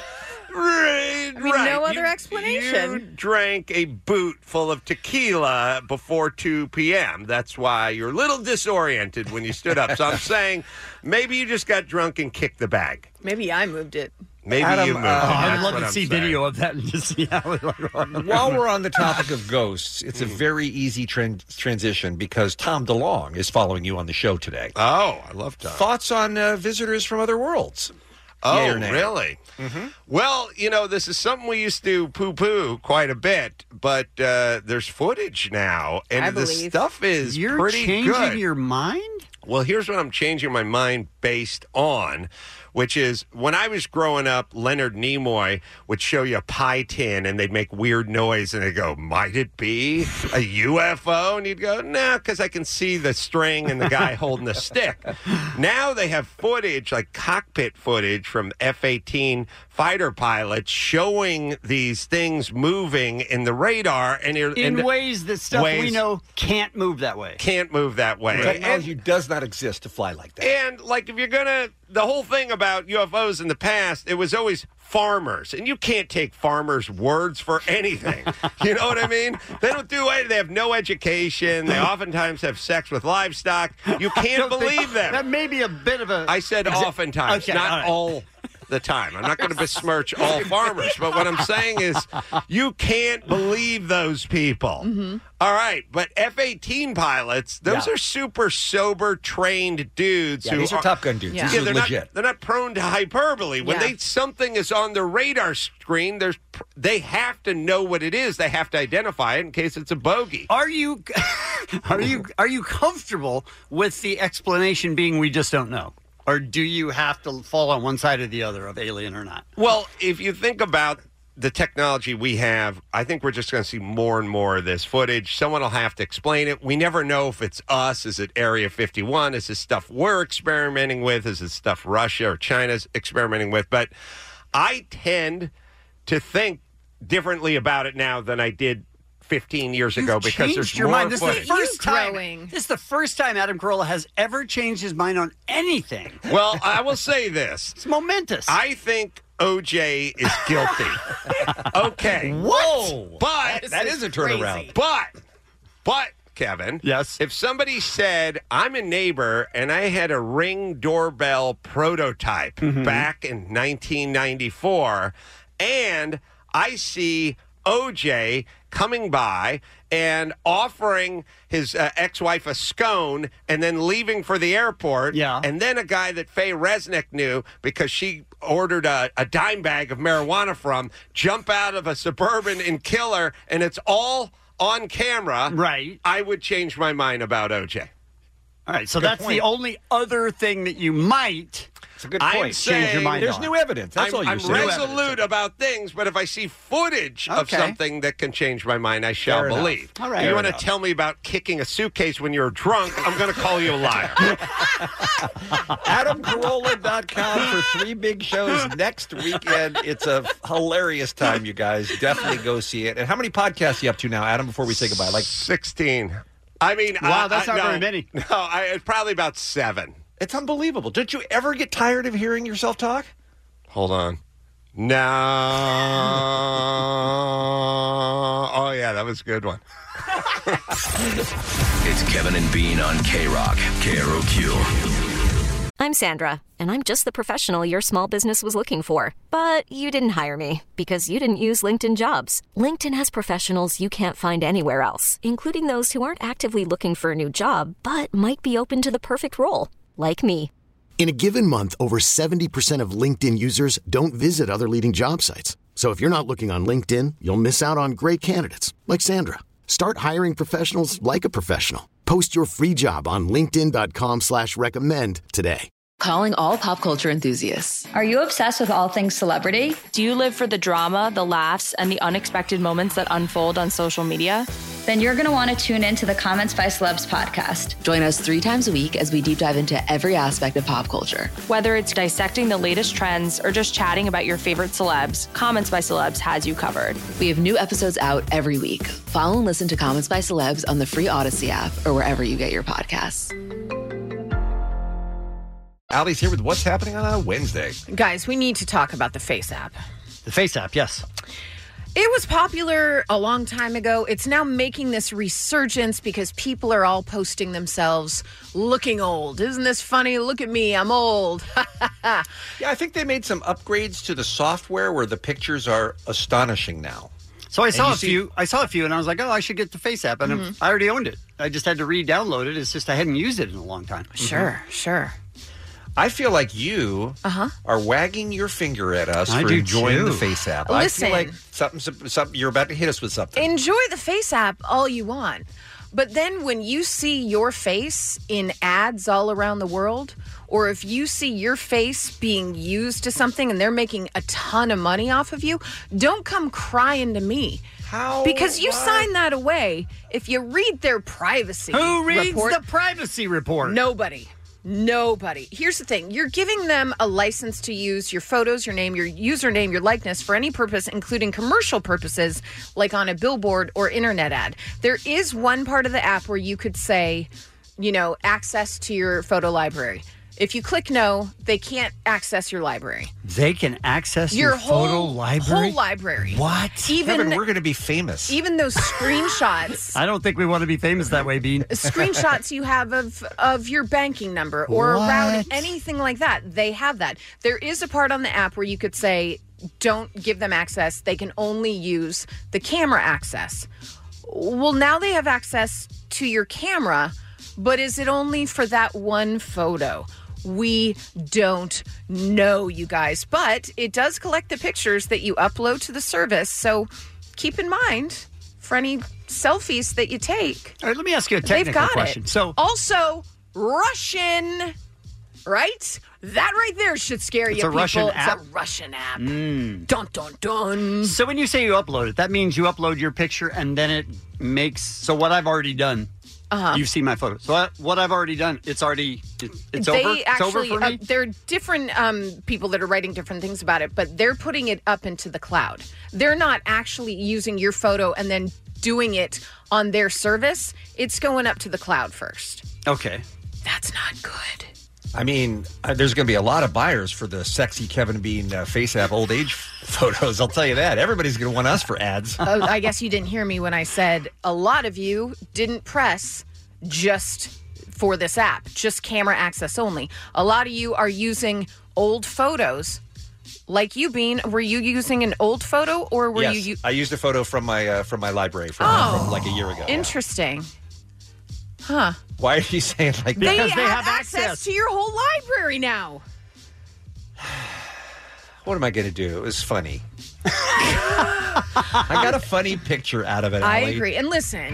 Right, I mean, no other explanation. You drank a boot full of tequila before 2 p.m. That's why you're a little disoriented when you stood up. So I'm saying maybe you just got drunk and kicked the bag. Maybe I moved it. Maybe Adam, you moved. I'd That's love what to I'm see saying. video of that and just see how it While we're on the topic of ghosts, it's a very easy transition because Tom DeLonge is following you on the show today. Oh, I love Tom. Thoughts on visitors from other worlds? Oh, Yay or nay? really? Well, this is something we used to poo-poo quite a bit, but there's footage now, and I the believe. stuff is You're pretty changing good. your mind? Well, here's what I'm changing my mind based on, which is when I was growing up, Leonard Nimoy would show you a pie tin and they'd make weird noise and they'd go, might it be a UFO? And you'd go, no, because I can see the string and the guy holding the stick. Now they have footage, like cockpit footage from F-18 fighter pilots showing these things moving in the radar. And In ways that stuff we know can't move that way. Can't move that way. Technology does not exist to fly like that. And, like, if you're going to, the whole thing about UFOs in the past, it was always farmers. And you can't take farmers' words for anything. You know what I mean? They don't do it. They have no education. They oftentimes have sex with livestock. You can't believe them. That may be a bit of a... I said oftentimes, Okay, not all right. all the time. I'm not going to besmirch all farmers, but what I'm saying is you can't believe those people. All right, but F-18 pilots, those are super sober, trained dudes. Yeah, who these are Top Gun dudes. This is they're legit. they're not prone to hyperbole. When Yeah. something is on the radar screen, they have to know what it is. They have to identify it in case it's a bogey. Are you comfortable with the explanation being we just don't know? Or do you have to fall on one side or the other of alien or not? Well, if you think about the technology we have, I think we're just going to see more and more of this footage. Someone will have to explain it. We never know if it's us. Is it Area 51? Is this stuff we're experimenting with? Is it stuff Russia or China's experimenting with? But I tend to think differently about it now than I did 15 years ago because there's Changed your more mind. This is footage. the first time. growing. This is the first time Adam Carolla has ever changed his mind on anything. Well, I will say this. It's momentous. I think OJ is guilty. Okay. Whoa! But that is a turnaround. But Kevin, yes. If somebody said, I'm a neighbor and I had a Ring doorbell prototype back in 1994, and I see OJ coming by and offering his ex-wife a scone and then leaving for the airport. Yeah. And then a guy that Faye Resnick knew because she ordered a dime bag of marijuana from, jump out of a Suburban and kill her, and it's all on camera. Right. I would change my mind about OJ. All right, so Good that's point. the only other thing that you might It's a good I'm point. change your mind There's on. new evidence. That's all you're I'm saying. resolute about things, but if I see footage of Okay. something that can change my mind, I shall Fair enough. believe. All right. You Fair want to enough. tell me about kicking a suitcase when you're drunk, I'm going to call you a liar. AdamCarolla.com for 3 big shows next weekend. It's a hilarious time, you guys. Definitely go see it. And how many podcasts are you up to now, Adam, before we say goodbye? Like 16. I mean, Wow, that's not no, very many. No, it's probably about 7. It's unbelievable. Don't you ever get tired of hearing yourself talk? Hold on. No. Oh, yeah, that was a good one. It's Kevin and Bean on K-Rock, KROQ. I'm Sandra, and I'm just the professional your small business was looking for. But you didn't hire me because you didn't use LinkedIn Jobs. LinkedIn has professionals you can't find anywhere else, including those who aren't actively looking for a new job, but might be open to the perfect role, like me. In a given month, over 70% of LinkedIn users don't visit other leading job sites. So if you're not looking on LinkedIn, you'll miss out on great candidates like Sandra. Start hiring professionals like a professional. Post your free job on linkedin.com/recommend today. Calling all pop culture enthusiasts. Are you obsessed with all things celebrity? Do you live for the drama, the laughs, and the unexpected moments that unfold on social media? Then you're going to want to tune in to the Comments by Celebs podcast. Join us 3 times a week as we deep dive into every aspect of pop culture. Whether it's dissecting the latest trends or just chatting about your favorite celebs, Comments by Celebs has you covered. We have new episodes out every week. Follow and listen to Comments by Celebs on the free Odyssey app or wherever you get your podcasts. Allie's here with what's happening on a Wednesday. Guys, we need to talk about the Face app. The Face app, yes. It was popular a long time ago. It's now making this resurgence because people are all posting themselves looking old. Isn't this funny? Look at me, I'm old. Yeah, I think they made some upgrades to the software where the pictures are astonishing now. So I saw a few, and I was like, oh, I should get the Face app. And I already owned it. I just had to re-download it. It's just I hadn't used it in a long time. Sure. I feel like you are wagging your finger at us I for do enjoying too. the Face app. Listen. I feel like something you're about to hit us with something. Enjoy the Face app all you want. But then when you see your face in ads all around the world, or if you see your face being used to something and they're making a ton of money off of you, don't come crying to me. How? Because you sign that away. If you read their privacy Who reads report, the privacy report? Nobody. Here's the thing. You're giving them a license to use your photos, your name, your username, your likeness for any purpose, including commercial purposes, like on a billboard or internet ad. There is one part of the app where you could say, access to your photo library. If you click no, they can't access your library. They can access your photo library? Whole library. What? Kevin, we're going to be famous. Even those screenshots. I don't think we want to be famous that way, Bean. Screenshots you have of your banking number or routing, anything like that. They have that. There is a part on the app where you could say, don't give them access. They can only use the camera access. Well, now they have access to your camera, but is it only for that one photo? We don't know, you guys, but it does collect the pictures that you upload to the service. So keep in mind for any selfies that you take. All right, let me ask you a They've technical got question. It. So, also, Russian, right? That right there should scare you, it's a people. Russian app? It's a Russian app. Dun, dun, dun. So when you say you upload it, that means you upload your picture and then it makes... So what I've already done... You've seen my photo. So what I've already done, it's already, it's over? It's over for me? There are different people that are writing different things about it, but they're putting it up into the cloud. They're not actually using your photo and then doing it on their service. It's going up to the cloud first. Okay. That's not good. I mean, there's going to be a lot of buyers for the sexy Kevin Bean Face app old age photos. I'll tell you that. Everybody's going to want us for ads. I guess you didn't hear me when I said a lot of you didn't press just for this app, just camera access only. A lot of you are using old photos. Like you, Bean, were you using an old photo or were yes, you? I used a photo from my library from like a year ago. Interesting. Huh. Why are you saying like that? Because they have access to your whole library now. What am I going to do? It was funny. I got a funny picture out of it, I Allie. agree. And listen,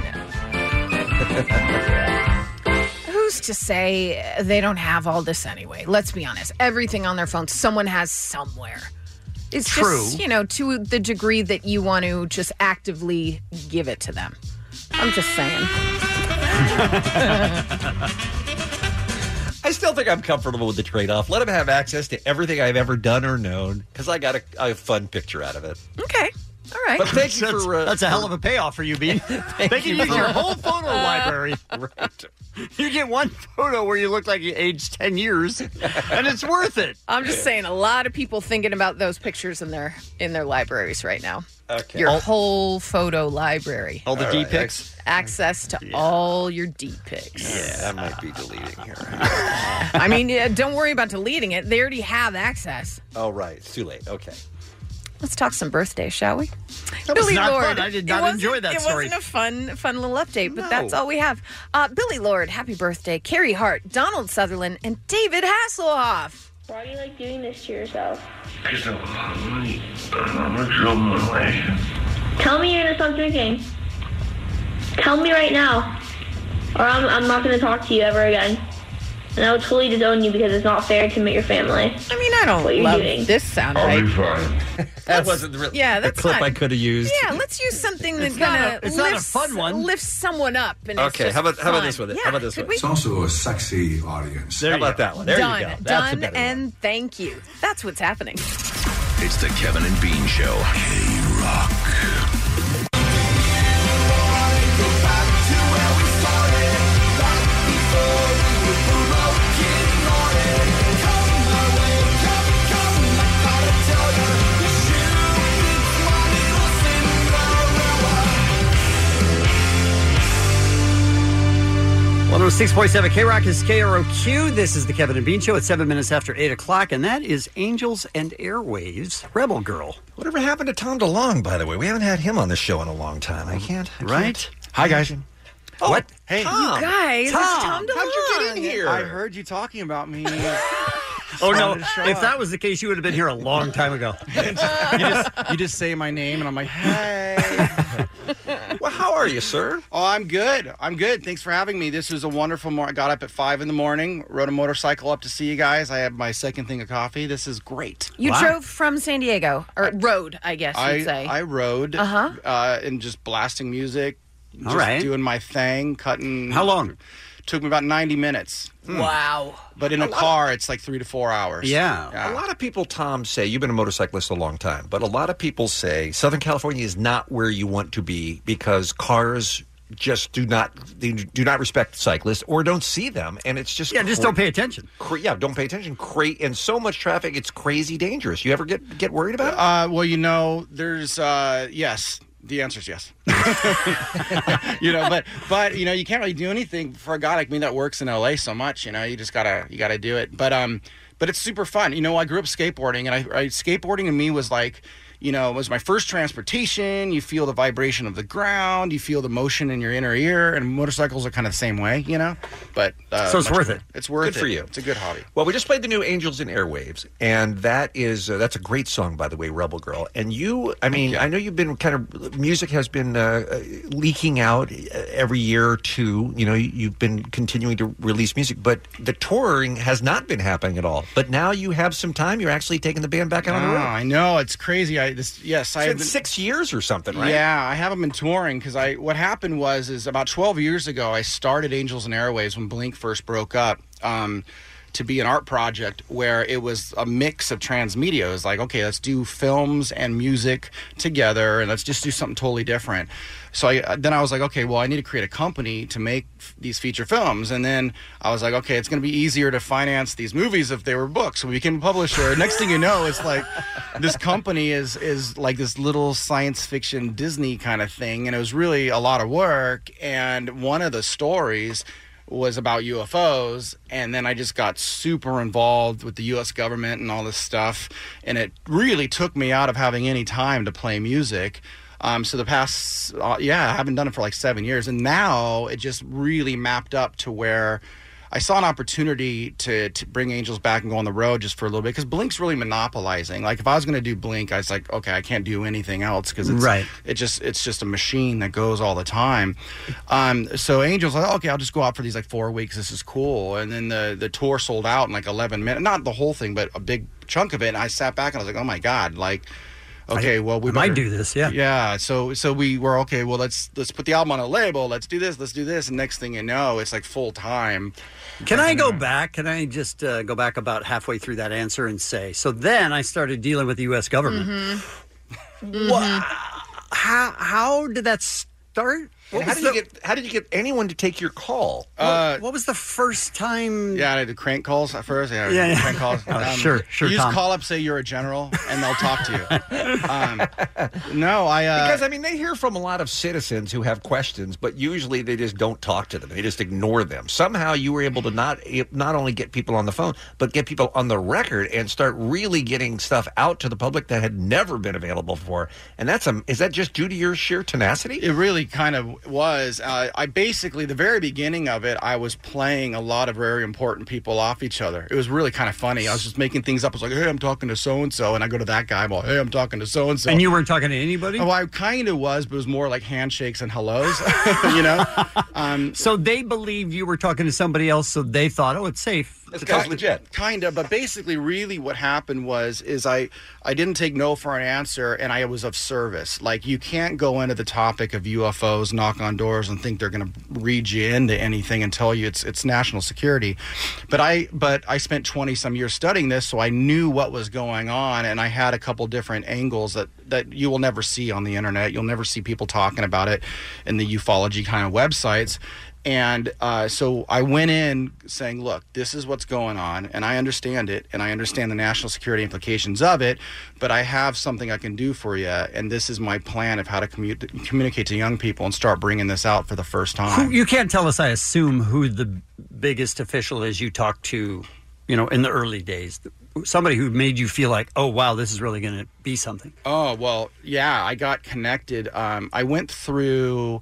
who's to say they don't have all this anyway? Let's be honest. Everything on their phone, someone has somewhere. It's true. Just, to the degree that you want to just actively give it to them. I'm just saying. I still think I'm comfortable with the trade-off. Let them have access to everything I've ever done or known because I got a fun picture out of it. Okay. All right. But thank you for... that's a hell of a payoff for you, Bean. They can use your whole photo library. Right. You get one photo where you look like you aged 10 years, and it's worth it. I'm just saying, a lot of people thinking about those pictures in their libraries right now. Okay. Your whole photo library. All the D pics? Access to all your D pics. Yeah, that might be deleting here. I mean, don't worry about deleting it. They already have access. Oh, right. It's too late. Okay. Let's talk some birthdays, shall we? That was not fun. I did not enjoy that story. It wasn't a fun little update, but No. that's all we have. Billy Lord, happy birthday. Carrie Hart, Donald Sutherland, and David Hasselhoff. Why do you like doing this to yourself? Because I'm hungry. I'm gonna kill my leg. Tell me you're gonna stop drinking. Tell me right now, or I'm not gonna talk to you ever again. And I will totally disown you because it's not fair to your family. I mean, I don't what you're love doing. this sound I'll right. be fine. That wasn't really Yeah, the that's clip not- I could have used. Yeah, let's use something that It's not kind a- it's of not a fun one. lifts someone up. And it's Okay, just how about fun. this one? Yeah, How about this could one? we- It's also a sexy audience. How about that one? There Done, you go. That's a done, better one. and thank you. That's what's happening. It's the Kevin and Bean Show. K-Rock. Well, 106.7 K-Rock is KROQ. This is the Kevin and Bean Show. It's 7 minutes after 8 o'clock, and that is Angels and Airwaves, Rebel Girl. Whatever happened to Tom DeLonge, by the way? We haven't had him on the show in a long time. I can't. Right? Hi, guys. Oh, What? Hey, Tom. Guys, Tom, it's Tom How'd you get in here? I heard you talking about me. Oh, no. wanted to show If up. that was the case, you would have been here a long time ago. you just say my name, and I'm like, hey. Well, how are you, sir? Oh, I'm good. I'm good. Thanks for having me. This was a wonderful morning. I got up at 5 in the morning, rode a motorcycle up to see you guys. I had my second thing of coffee. This is great. You drove from San Diego, or rode, I guess you'd say. I rode and just blasting music, All just right. doing my thing, cutting. How long? Took me about 90 minutes. Wow. But in a car, it's like 3 to 4 hours. Yeah. A lot of people, Tom, say, you've been a motorcyclist a long time, but a lot of people say Southern California is not where you want to be because cars just do not respect cyclists or don't see them, and it's just Yeah, just don't pay attention. Don't pay attention. And so much traffic, it's crazy dangerous. You ever get worried about it? Well, there's yes. The answer is yes. but you can't really do anything for a guy like me that works in LA so much. You just gotta do it. But it's super fun. I grew up skateboarding, and I skateboarding to me was like, it was my first transportation. You feel the vibration of the ground. You feel the motion in your inner ear. And motorcycles are kind of the same way, But So it's worth it. It's worth it. Good for you. It's a good hobby. Well, we just played the new Angels and Airwaves, and that's a great song, by the way, Rebel Girl. And I know you've been music has been leaking out every year or two. You've been continuing to release music, but the touring has not been happening at all. But now you have some time. You're actually taking the band back out on the road. I know. It's crazy. It's been 6 years or something, right? Yeah, I haven't been touring because what happened was about 12 years ago, I started Angels and Airwaves when Blink first broke up to be an art project where it was a mix of transmedia. It was like, okay, let's do films and music together, and let's just do something totally different. So then I was like, okay, well, I need to create a company to make these feature films. And then I was like, okay, it's going to be easier to finance these movies if they were books. So we became a publisher. Next thing you know, it's like this company is like this little science fiction Disney kind of thing. And it was really a lot of work. And one of the stories was about UFOs, and then I just got super involved with the U.S. government and all this stuff, and it really took me out of having any time to play music. So the past, I haven't done it for like 7 years, and now it just really mapped up to where I saw an opportunity to bring Angels back and go on the road just for a little bit, because Blink's really monopolizing. Like, if I was going to do Blink, I was like, okay, I can't do anything else because it's just a machine that goes all the time. So Angels, like, okay, I'll just go out for these like 4 weeks. This is cool. And then the tour sold out in like 11 minutes. Not the whole thing, but a big chunk of it. And I sat back and I was like, oh my God, like, okay, well, we might do this, yeah. Yeah, so we were, okay, well, let's put the album on a label. Let's do this. And next thing you know, it's like full time. Can I go back? Can I just go back about halfway through that answer and say, so then I started dealing with the U.S. government. Mm-hmm. How did that start? And how did you get anyone to take your call? What was the first time? Yeah, the crank calls at first. Yeah. Crank calls. Sure, You just Tom. call up, say you're a general, and they'll talk to you. Because they hear from a lot of citizens who have questions, but usually they just don't talk to them. They just ignore them. Somehow you were able to not only get people on the phone, but get people on the record and start really getting stuff out to the public that had never been available before. And is that just due to your sheer tenacity? It really kind of was. I basically, the very beginning of it, I was playing a lot of very important people off each other. It was really kind of funny. I was just making things up. I was like, hey, I'm talking to so-and-so. And I go to that guy, I'm like, hey, I'm talking to so-and-so. And you weren't talking to anybody? Oh, I kind of was, but it was more like handshakes and hellos, So they believed you were talking to somebody else, so they thought, oh, it's safe. This guy's legit. Kind of, but basically, really what happened was I didn't take no for an answer, and I was of service. Like, you can't go into the topic of UFOs, knock on doors, and think they're going to read you into anything and tell you it's national security. But I spent 20-some years studying this, so I knew what was going on, and I had a couple different angles that you will never see on the internet. You'll never see people talking about it in the ufology kind of websites. And so I went in saying, look, this is what's going on, and I understand it, and I understand the national security implications of it, but I have something I can do for you, and this is my plan of how to communicate to young people and start bringing this out for the first time. You can't tell us, I assume, who the biggest official is you talked to, in the early days. Somebody who made you feel like, oh, wow, this is really going to be something. Oh, well, yeah, I got connected. I went through...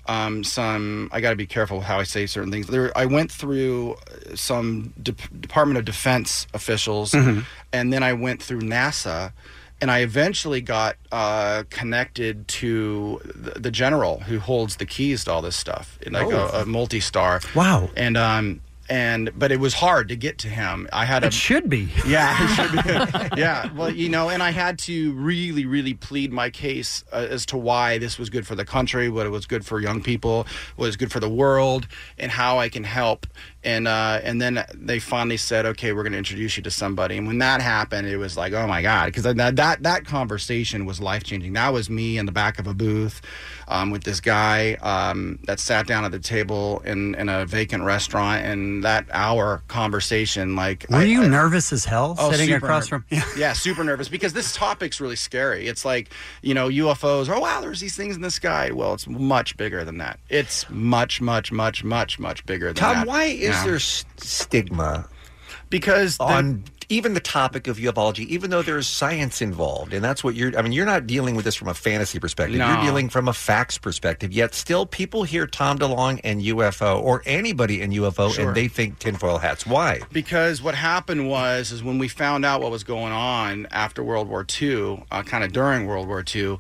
I got to be careful with how I say certain things. I went through some Department of Defense officials, and then I went through NASA, and I eventually got connected to the general who holds the keys to all this stuff, a multi-star. Wow. But it was hard to get to him. It should be. Yeah, it should be. Yeah, well, and I had to really, really plead my case as to why this was good for the country, what it was good for young people, what was good for the world, and how I can help. And then they finally said, okay, we're going to introduce you to somebody. And when that happened, it was like, oh my God, because that conversation was life-changing. That was me in the back of a booth with this guy that sat down at the table in a vacant restaurant, and that hour conversation, were you nervous as hell sitting super across from? Yeah, super nervous, because this topic's really scary. It's like, UFOs. Oh wow, there's these things in the sky. Well, it's much bigger than that. It's much, much, much, much, much bigger than that. Tom, why is there stigma? Because on even the topic of ufology, even though there's science involved, and that's what you're not dealing with this from a fantasy perspective. No. You're dealing from a facts perspective, yet still people hear Tom DeLonge and UFO, or anybody in UFO, Sure. and they think tinfoil hats. Why? Because what happened is when we found out what was going on after World War II, kind of during World War II,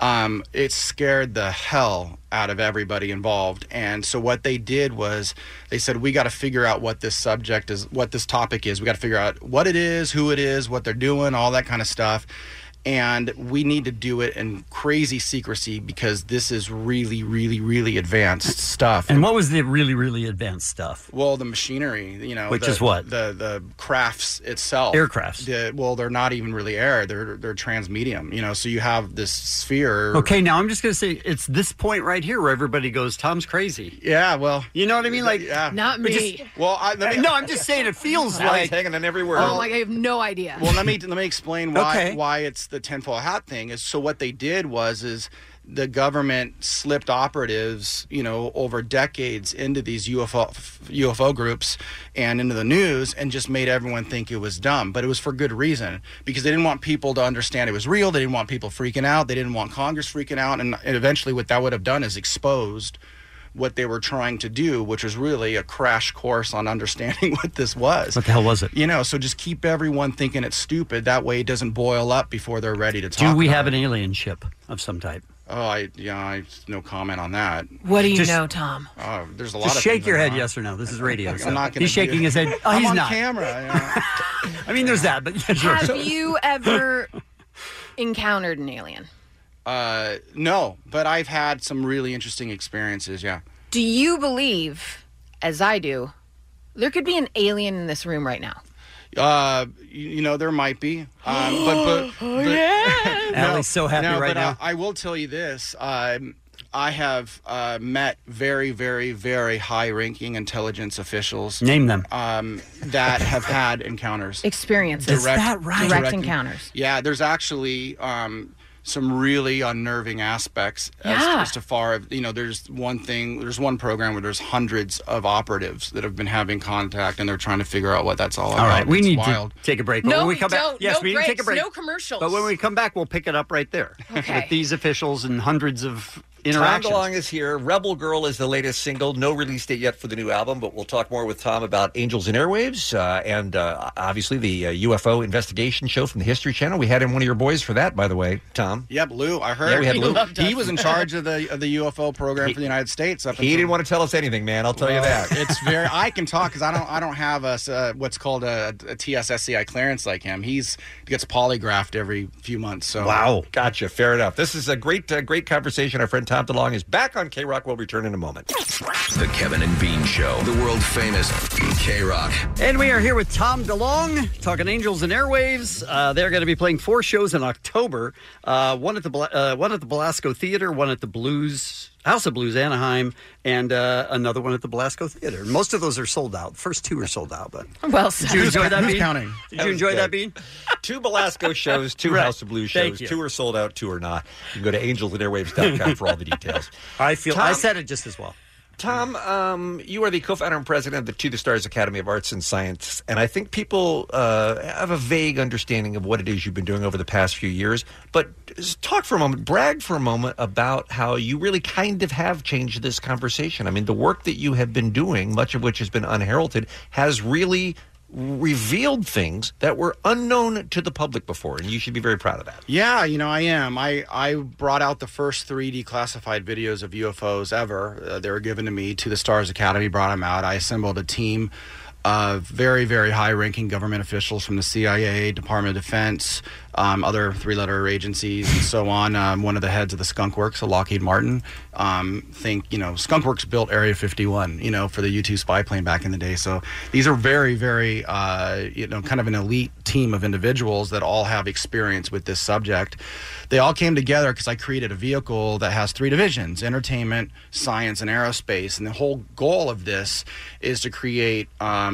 it scared the hell out of everybody involved. And so what they did was they said, we got to figure out what this subject is, what this topic is. We got to figure out what it is, who it is, what they're doing, all that kind of stuff. And we need to do it in crazy secrecy, because this is really, really, really advanced stuff. And what was the really, really advanced stuff? Well, the machinery, Which is what? The crafts itself. Aircrafts. Well, they're not even really air. They're transmedium, so you have this sphere. Okay, now I'm just going to say, it's this point right here where everybody goes, Tom's crazy. Yeah, well. You know what I mean? Like, yeah. Not me. I'm just saying it feels like... hanging on every word. Oh my God, I have no idea. Well, let me explain why Okay. it's the tinfoil hat thing. So what they did is the government slipped operatives, over decades into these UFO groups and into the news, and just made everyone think it was dumb. But it was for good reason, because they didn't want people to understand it was real. They didn't want people freaking out. They didn't want Congress freaking out. And eventually what that would have done is exposed what they were trying to do, which was really a crash course on understanding what this was. What the hell was it? So just keep everyone thinking it's stupid. That way it doesn't boil up before they're ready to talk. Do we about have it. an alien ship of some type? Oh, I no comment on that. What do you know, Tom? Oh, there's a lot Just of shake things your I'm head not. yes or no. This is radio. I'm so. not gonna He's shaking his head. Oh, I'm he's on not. camera. I mean, there's that, but yeah, sure. Have you ever encountered an alien? No, but I've had some really interesting experiences, yeah. Do you believe, as I do, there could be an alien in this room right now? There might be. But Allie's so happy right but now. I will tell you this. I have met very, very, very high-ranking intelligence officials. Name them. That have had encounters. Experiences. Is that right? Direct encounters. Yeah, there's actually some really unnerving aspects as to far, there's one program where there's hundreds of operatives that have been having contact and they're trying to figure out what that's all about. All right, we It's need wild. to take a break. But No, when we we come back, don't. yes, No we need to take a breaks, break. no commercials. But when we come back, we'll pick it up right there. Okay. With these officials and hundreds of Tom interactions. DeLonge is here. Rebel Girl is the latest single. No release date yet for the new album, but we'll talk more with Tom about Angels and Airwaves and obviously the UFO investigation show from the History Channel. We had in one of your boys for that, by the way, Tom. Yep, Lou. I heard Yeah, we had Lou. he was in charge of the UFO program for the United States. He didn't want to tell us anything, man. I'll tell you that. It's very. I can talk because I don't have what's called a TSSCI clearance like him. He gets polygraphed every few months. So Wow. Gotcha. Fair enough. This is a great conversation. Our friend Tom DeLonge is back on K-Rock. We'll return in a moment. The Kevin and Bean Show, the world famous K-Rock. And we are here with Tom DeLonge, talking Angels and Airwaves. They're going to be playing 4 shows in October. One at the Belasco Theater, one at the House of Blues Anaheim, and another one at the Belasco Theater. Most of those are sold out. First 2 are sold out. But well, did you enjoy that, Who's Bean? counting? Did you enjoy that, Bean? 2 Belasco shows, 2 Right. House of Blues Thank shows. you. 2 are sold out, 2 are not. You can go to angelsandairwaves.com for all the details. I Tom- said it just as well. Tom, you are the co-founder and president of the To the Stars Academy of Arts and Science, and I think people have a vague understanding of what it is you've been doing over the past few years. But talk for a moment, brag for a moment about how you really kind of have changed this conversation. I mean, the work that you have been doing, much of which has been unheralded, has really revealed things that were unknown to the public before, and you should be very proud of that. Yeah, I am. I brought out the first 3 declassified videos of UFOs ever. They were given to me. To the Stars Academy brought them out. I assembled a team of very, very high-ranking government officials from the CIA, Department of Defense, other 3-letter agencies, and so on. One of the heads of the Skunk Works, Lockheed Martin. Skunk Works built Area 51, for the U-2 spy plane back in the day. So these are very, very, kind of an elite team of individuals that all have experience with this subject. They all came together because I created a vehicle that has 3 divisions: entertainment, science, and aerospace. And the whole goal of this is to create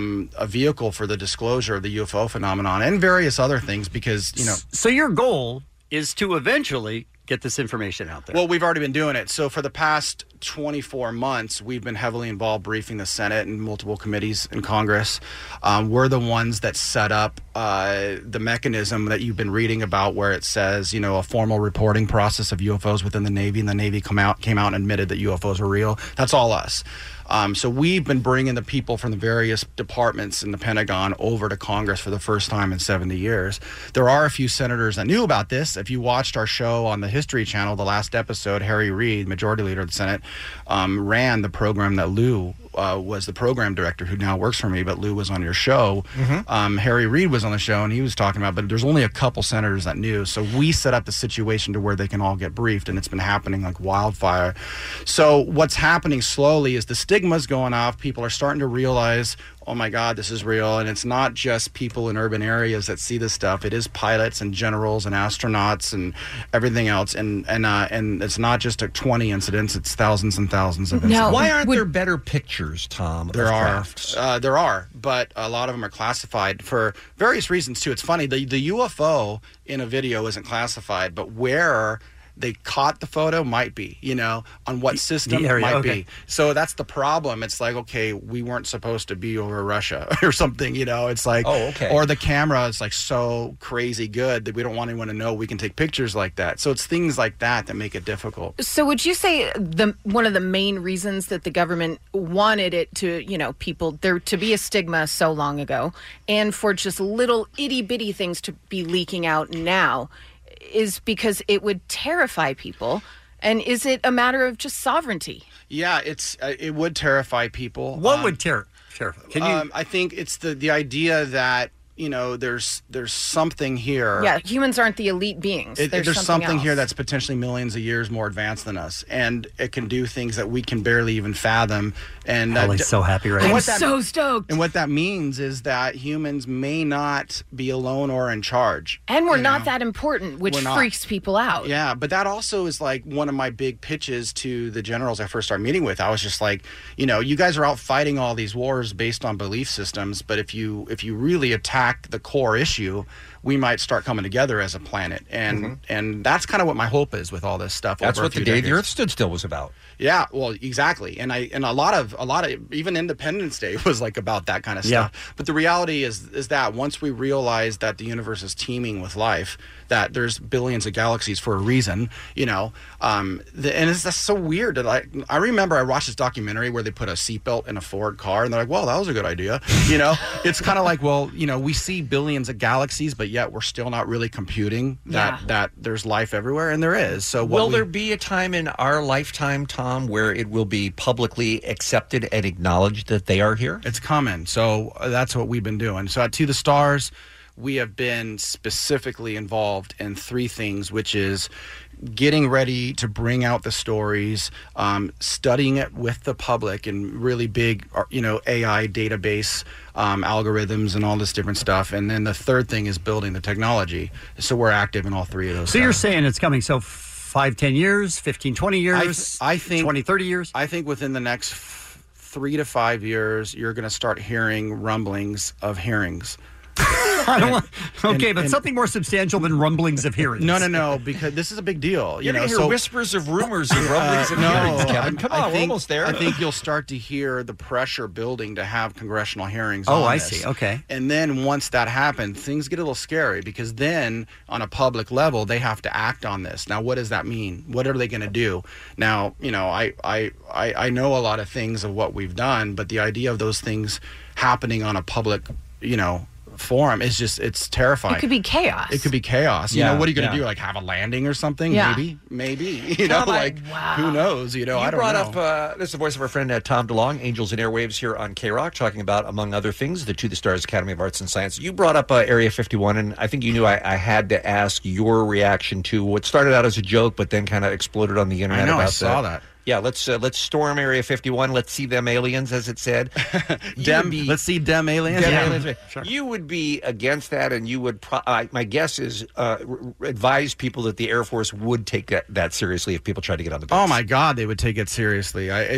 a vehicle for the disclosure of the UFO phenomenon and various other things because, So your goal is to eventually get this information out there. Well, we've already been doing it. So for the past 24 months, we've been heavily involved briefing the Senate and multiple committees in Congress. We're the ones that set up the mechanism that you've been reading about where it says, a formal reporting process of UFOs within the Navy, and the Navy came out and admitted that UFOs are real. That's all us. So we've been bringing the people from the various departments in the Pentagon over to Congress for the first time in 70 years. There are a few senators that knew about this. If you watched our show on the History Channel, the last episode, Harry Reid, Majority Leader of the Senate, ran the program that Lou was the program director who now works for me, but Lou was on your show. Harry Reid was on the show, and he was talking about, but there's only a couple senators that knew. So we set up the situation to where they can all get briefed, and it's been happening like wildfire. So what's happening slowly is the stigma's going off. People are starting to realize, oh my God, this is real. And it's not just people in urban areas that see this stuff. It is pilots and generals and astronauts and everything else. And it's not just 20 incidents, it's thousands and thousands of incidents. Why aren't there better pictures, Tom? There of are. crafts? There are, but a lot of them are classified for various reasons too. It's funny, the UFO in a video isn't classified, but where they caught the photo might be, on what system the area, might okay. be. So that's the problem. It's like, okay, we weren't supposed to be over Russia or something, It's like, oh, okay. Or the camera is like so crazy good that we don't want anyone to know we can take pictures like that. So it's things like that that make it difficult. So would you say one of the main reasons that the government wanted it to, people, there to be a stigma so long ago, and for just little itty-bitty things to be leaking out now, is because it would terrify people? And is it a matter of just sovereignty? Yeah, it would terrify people. What would terrify? Can you? I think it's the idea that there's something here. Yeah, humans aren't the elite beings. There's something else. here that's potentially millions of years more advanced than us, and it can do things that we can barely even fathom. And Ellie's so happy right and now. what that- so stoked. And what that means is that humans may not be alone or in charge. And we're not that important, which We're not. freaks people out. Yeah, but that also is like one of my big pitches to the generals I first started meeting with. I was just like, you guys are out fighting all these wars based on belief systems, but if you really attack the core issue, we might start coming together as a planet. And that's kind of what my hope is with all this stuff. That's over a what the few Day decades. the Earth Stood Still was about. Yeah, well, exactly. And a lot of even Independence Day was like about that kind of Yeah. stuff. But the reality is that once we realize that the universe is teeming with life, that there's billions of galaxies for a reason, and it's just so weird that I remember I watched this documentary where they put a seatbelt in a Ford car and they're like, well, that was a good idea. It's kind of like, well, we see billions of galaxies, but yet we're still not really computing that there's life everywhere, and there is. So Will there be a time in our lifetime, Tom, where it will be publicly accepted and acknowledged that they are here? It's coming. So that's what we've been doing. So at To the Stars, we have been specifically involved in 3 things, which is getting ready to bring out the stories, studying it with the public and really big, AI database algorithms and all this different stuff. And then the third thing is building the technology. So we're active in all 3 of those. So you're saying it's coming. So 5, 10 years, 15, 20 years, I think 20, 30 years? I think within the next 3 to 5 years, you're going to start hearing rumblings of hearings. I don't want, okay, but something more substantial than rumblings of hearings. No, because this is a big deal. You're going to hear whispers of rumors and rumblings of hearings, Kevin. Come on, we're almost there. I think you'll start to hear the pressure building to have congressional hearings. Oh, on I this. see. Okay. And then once that happens, things get a little scary because then on a public level, they have to act on this. Now, what does that mean? What are they going to do? Now, I know a lot of things of what we've done, but the idea of those things happening on a public, forum is just, it's terrifying. It could be chaos. It could be chaos. Yeah, what are you going to yeah. do? Like have a landing or something? Yeah. Maybe. Tom, who knows? I You don't brought know. up, this is the voice of our friend Tom DeLonge, Angels and Airwaves here on K-Rock, talking about, among other things, the To the Stars Academy of Arts and Science. You brought up Area 51, and I think you knew I had to ask your reaction to what started out as a joke, but then kind of exploded on the internet. I know, about I saw that. Yeah, let's storm Area 51. Let's see them aliens, as it said. Let's see dem aliens. Dem Yeah. aliens. Sure. You would be against that, and you would. My guess is advise people that the Air Force would take that seriously if people tried to get on the base. Oh my God, they would take it seriously. I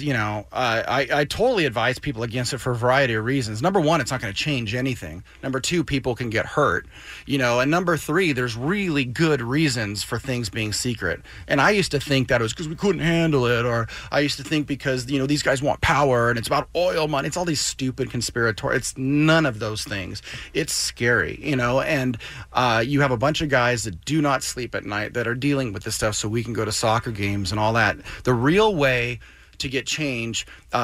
totally advise people against it for a variety of reasons. Number one, it's not going to change anything. Number two, people can get hurt. And number three, there's really good reasons for things being secret. And I used to think that it was because we couldn't handle it, or I used to think because these guys want power and it's about oil money. It's all these stupid conspiratorial. It's none of those things. It's scary, and you have a bunch of guys that do not sleep at night that are dealing with this stuff so we can go to soccer games and all that. The real way to get change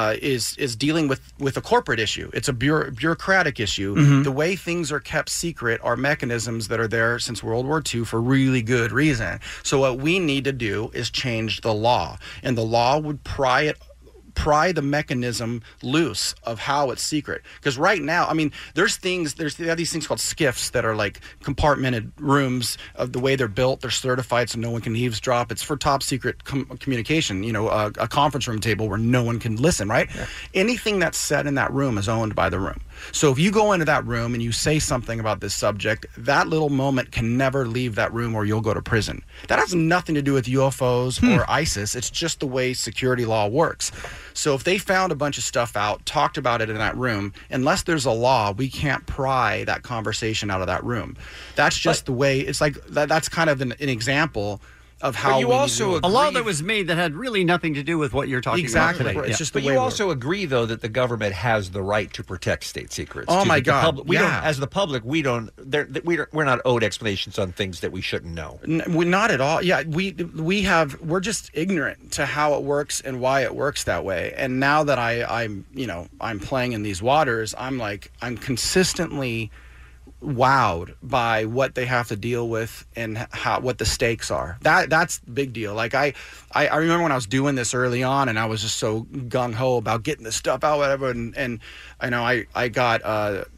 is dealing with a corporate issue. It's a bureaucratic issue. Mm-hmm. The way things are kept secret are mechanisms that are there since World War II for really good reason. So what we need to do is change the law, and the law would pry the mechanism loose of how it's secret. Because right now, they have these things called SCIFs that are like compartmented rooms of the way they're built. They're certified so no one can eavesdrop. It's for top secret communication, a conference room table where no one can listen, right? Yeah. Anything that's said in that room is owned by the room. So if you go into that room and you say something about this subject, that little moment can never leave that room or you'll go to prison. That has nothing to do with UFOs or ISIS. It's just the way security law works. So if they found a bunch of stuff out, talked about it in that room, unless there's a law, we can't pry that conversation out of that room. That's just the way. It's like that's kind of an example of how you also a law that was made that had really nothing to do with what you're talking about today. It's just the way you also agree, though, that the government has the right to protect state secrets. Oh my God! We don't, as the public, we're not owed explanations on things that we shouldn't know. We're not at all. Yeah, we're just ignorant to how it works and why it works that way. And now that I'm playing in these waters, I'm consistently wowed by what they have to deal with and what the stakes are. That's the big deal. Like I remember when I was doing this early on, and I was just so gung ho about getting this stuff out, whatever. And I got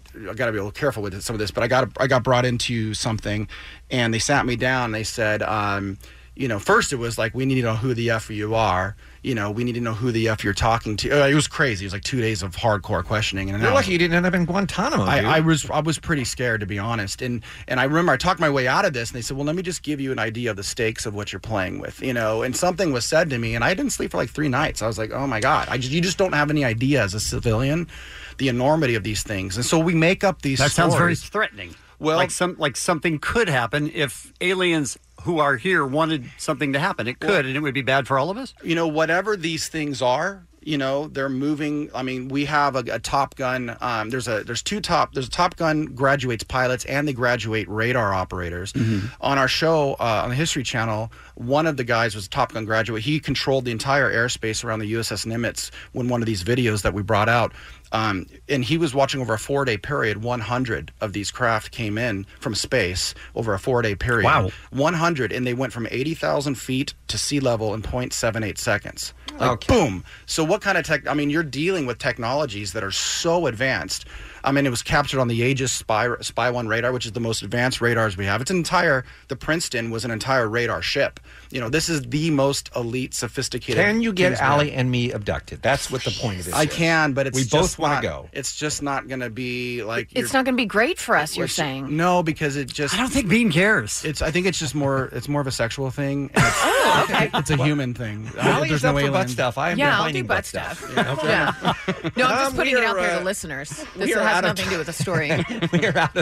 I got to be a little careful with some of this, but I got brought into something, and they sat me down and they said, first it was like, we need to know who the F you are. We need to know who the F you're talking to. It was crazy. It was like 2 days of hardcore questioning. And You're lucky you didn't end up in Guantanamo. I was pretty scared, to be honest. And I remember I talked my way out of this, and they said, well, let me just give you an idea of the stakes of what you're playing with, and something was said to me, and I didn't sleep for like 3 nights. I was like, oh my God, you just don't have any idea as a civilian the enormity of these things. And so we make up these That sounds very stories. threatening. Well, like something could happen if aliens who are here wanted something to happen. It could, and it would be bad for all of us. Whatever these things are, they're moving. I mean, we have a Top Gun. There's a Top Gun graduates pilots, and they graduate radar operators. On our show on the History Channel, one of the guys was a Top Gun graduate. He controlled the entire airspace around the USS Nimitz when one of these videos that we brought out. And he was watching over a 4-day period. 100 of these craft came in from space over a 4-day period. Wow. 100, and they went from 80,000 feet to sea level in 0.78 seconds. Boom. So what kind of tech? I mean, you're dealing with technologies that are so advanced. I mean, it was captured on the Aegis Spy 1 radar, which is the most advanced radars we have. The Princeton was an entire radar ship. This is the most elite, sophisticated. Can you get Allie and me abducted? That's what the point of this I is. can, but we both want to go. It's just not going to be like. It's not going to be great for us, you're saying. No, because it just. I don't think Bean cares. I think it's just more. It's more of a sexual thing. And okay. It's a human thing. Allie There's is up no for butt alien. stuff. I am I'll do butt stuff. No, I'm just putting it out there to listeners. This has nothing to do with the story. We are out of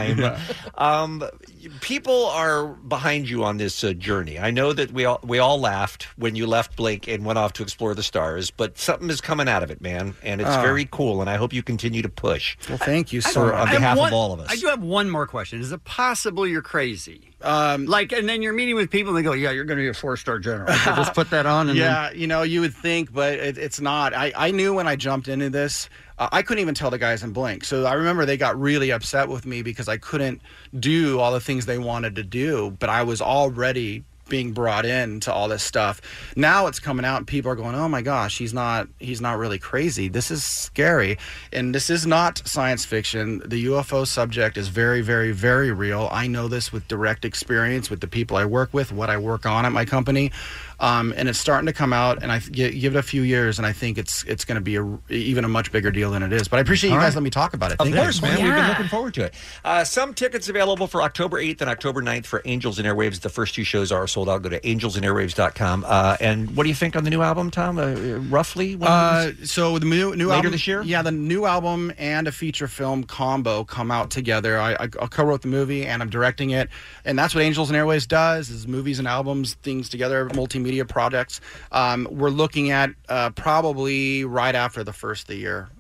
time. People are behind you on this journey. I know that we all laughed when you left Blink and went off to explore the stars, but something is coming out of it, man, and it's very cool, and I hope you continue to push. Well, thank you so much. On behalf of all of us. I do have one more question. Is it possible you're crazy? And then you're meeting with people and they go, yeah, you're going to be a 4-star general. So just put that on. And then... you would think, but it's not. I knew when I jumped into this, I couldn't even tell the guys in Blink. So I remember they got really upset with me because I couldn't do all the things they wanted to do, but I was already being brought in to all this stuff. Now it's coming out and people are going, oh my gosh, he's not really crazy. This is scary. And this is not science fiction. The UFO subject is very, very, very real. I know this with direct experience with the people I work with, what I work on at my company. And it's starting to come out, and I give it a few years, and I think it's going to be even a much bigger deal than it is. But I appreciate you guys letting me talk about it. Of course, man. We've been looking forward to it. Some tickets available for October 8th and October 9th for Angels and Airwaves. The first 2 shows are sold out. Go to angelsandairwaves.com. And what do you think on the new album, Tom? Roughly? So the new later album this year? Yeah, the new album and a feature film combo come out together. I co-wrote the movie, and I'm directing it. And that's what Angels and Airwaves does, is movies and albums, things together, multimedia projects. We're looking at probably right after the first of the year.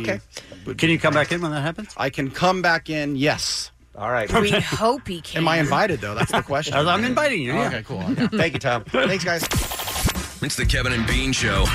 Can you come back in when that happens? I can come back in, yes. All right. We hope he can. Am I invited, though? That's the question. I'm inviting you. Yeah. Okay, cool. Okay. Thank you, Tom. Thanks, guys. It's the Kevin and Bean Show.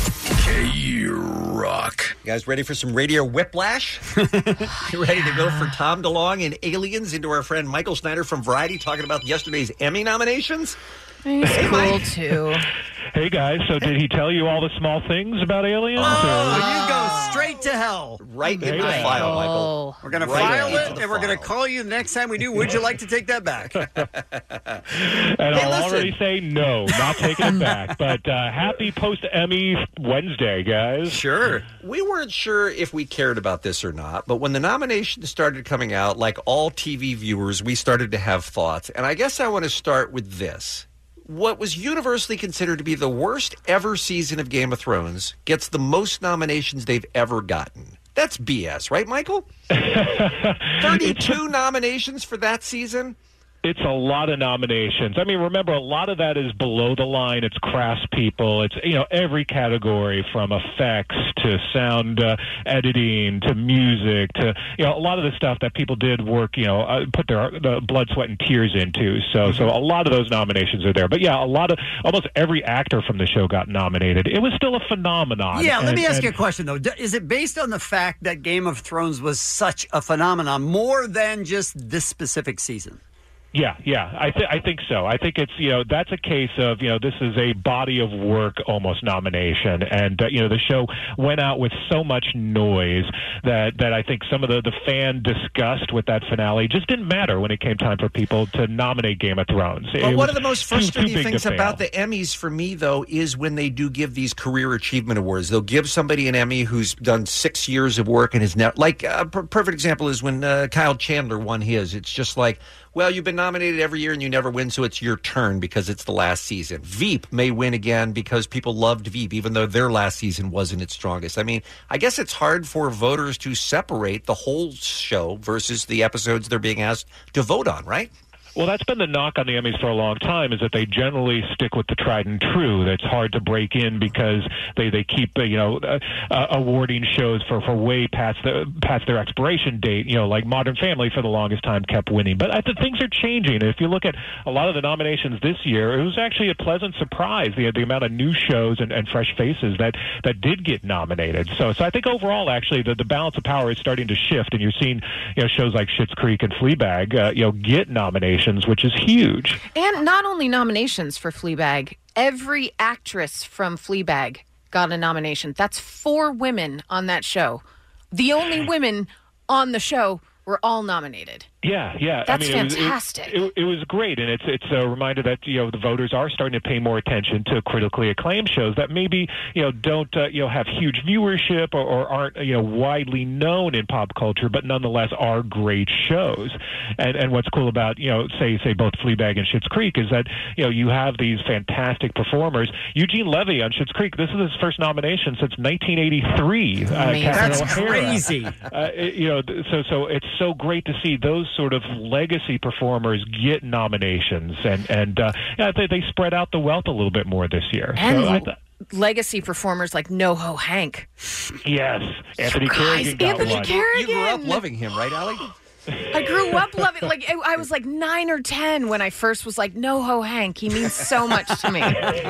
K-Rock. You guys ready for some radio whiplash? You ready to go for Tom DeLonge and Aliens into our friend Michael Snyder from Variety talking about yesterday's Emmy nominations? He's cool, too. Hey, guys, so did he tell you all the small things about aliens? You go straight to hell. Right in the file, Michael. We're going to file it, and we're going to call you the next time we do. Would you like to take that back? And I'll already say no, not taking it back. But happy post-Emmy Wednesday, guys. Sure. We weren't sure if we cared about this or not, but when the nominations started coming out, like all TV viewers, we started to have thoughts. And I guess I want to start with this. What was universally considered to be the worst ever season of Game of Thrones gets the most nominations they've ever gotten. That's BS, right, Michael? 32 nominations for that season? It's a lot of nominations. I mean, remember, a lot of that is below the line. It's craftspeople. It's, every category from effects to sound editing to music to, a lot of the stuff that people did work, put their blood, sweat, and tears into. So a lot of those nominations are there. But yeah, almost every actor from the show got nominated. It was still a phenomenon. Yeah, let me ask you a question, though. Is it based on the fact that Game of Thrones was such a phenomenon more than just this specific season? Yeah, I think so. I think it's, that's a case of, this is a body of work almost nomination. And, the show went out with so much noise that I think some of the fan disgust with that finale just didn't matter when it came time for people to nominate Game of Thrones. But one of the most frustrating things about the Emmys for me, though, is when they do give these career achievement awards. They'll give somebody an Emmy who's done 6 years of work and is now, like, a perfect example is when Kyle Chandler won his. It's just like, well, you've been nominated every year and you never win, so it's your turn because it's the last season. Veep may win again because people loved Veep, even though their last season wasn't its strongest. I mean, I guess it's hard for voters to separate the whole show versus the episodes they're being asked to vote on, right? Well, that's been the knock on the Emmys for a long time, is that they generally stick with the tried and true. That's hard to break in because they keep awarding shows for way past their expiration date. Like Modern Family for the longest time kept winning. But I think things are changing. If you look at a lot of the nominations this year, it was actually a pleasant surprise, the amount of new shows and fresh faces that did get nominated. So I think overall, actually, the balance of power is starting to shift, and you're seeing shows like Schitt's Creek and Fleabag get nominations, which is huge. And not only nominations for Fleabag, every actress from Fleabag got a nomination. That's 4 women on that show. The only women on the show were all nominated. Yeah. That's fantastic. It was great, and it's a reminder that the voters are starting to pay more attention to critically acclaimed shows that maybe don't have huge viewership or aren't widely known in pop culture, but nonetheless are great shows. And what's cool about say both Fleabag and Schitt's Creek is that you have these fantastic performers. Eugene Levy on Schitt's Creek, this is his first nomination since 1983. That's crazy. So it's so great to see those sort of legacy performers get nominations, and they spread out the wealth a little bit more this year. And legacy performers like NoHo Hank. Yes, Anthony Carrigan got Anthony one. Carrigan. You grew up loving him, right, Allie? I grew up loving, I was like 9 or 10 when I first was like, NoHo Hank. He means so much to me.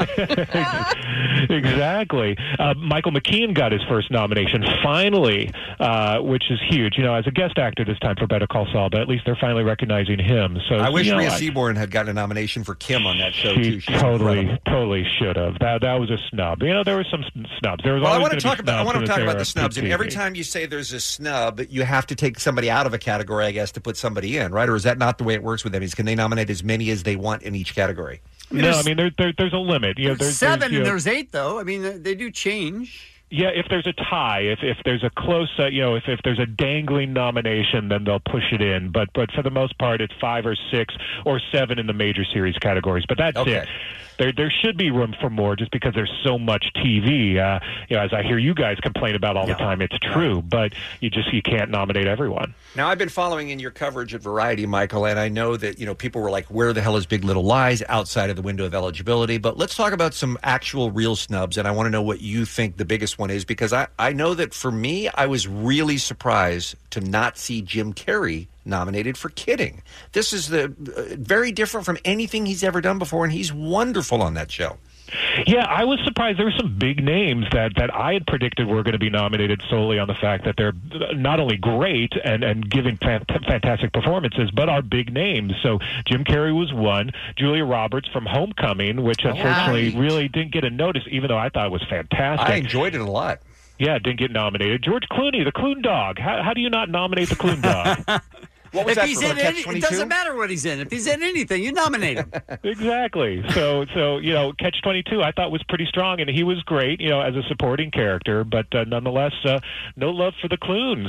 Exactly. Michael McKean got his first nomination, finally, which is huge. As a guest actor this time for Better Call Saul, but at least they're finally recognizing him. So I wish Rhea Seaborn had gotten a nomination for Kim on that show, too. She's totally should have. That was a snub. There were some snubs. There was I want to talk about the snubs. And every time you say there's a snub, you have to take somebody out of a category, I guess, to put somebody in, right? Or is that not the way it works with Emmys? Can they nominate as many as they want in each category? There's a limit. There's 7 and there's 8, though. I mean, they do change. Yeah, if there's a tie, if there's a close, if there's a dangling nomination, then they'll push it in. But for the most part, it's 5 or 6 or 7 in the major series categories. But that's it. There should be room for more, just because there's so much TV. As I hear you guys complain about all the time, it's true. But you can't nominate everyone. Now, I've been following in your coverage at Variety, Michael, and I know that people were like, "Where the hell is Big Little Lies?" outside of the window of eligibility. But let's talk about some actual real snubs, and I want to know what you think the biggest one is, because I know that for me, I was really surprised to not see Jim Carrey nominated for Kidding. This is very different from anything he's ever done before, and he's wonderful on that show. Yeah, I was surprised. There were some big names that I had predicted were going to be nominated solely on the fact that they're not only great and giving fantastic performances, but are big names. So Jim Carrey was one. Julia Roberts from Homecoming, which unfortunately really didn't get a notice, even though I thought it was fantastic. I enjoyed it a lot. Yeah, didn't get nominated. George Clooney, the Clune Dog. How do you not nominate the Clune Dog? What was if that he's for, in it doesn't matter what he's in. If he's in anything, you nominate him. Exactly. So Catch-22 I thought was pretty strong, and he was great, as a supporting character. But nonetheless, no love for the Clunes.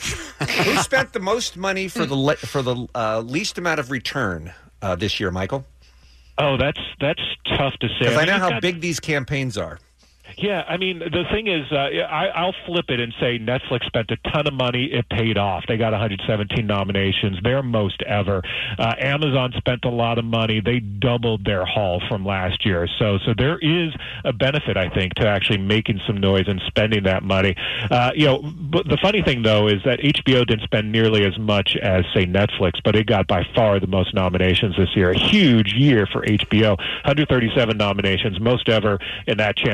Who spent the most money for the least amount of return this year, Michael? Oh, that's tough to say. Because I know how big these campaigns are. Yeah, I mean, the thing is, I'll flip it and say Netflix spent a ton of money. It paid off. They got 117 nominations, their most ever. Amazon spent a lot of money. They doubled their haul from last year. So there is a benefit, I think, to actually making some noise and spending that money. But the funny thing, though, is that HBO didn't spend nearly as much as, say, Netflix, but it got by far the most nominations this year. A huge year for HBO. 137 nominations, most ever in that channel's history.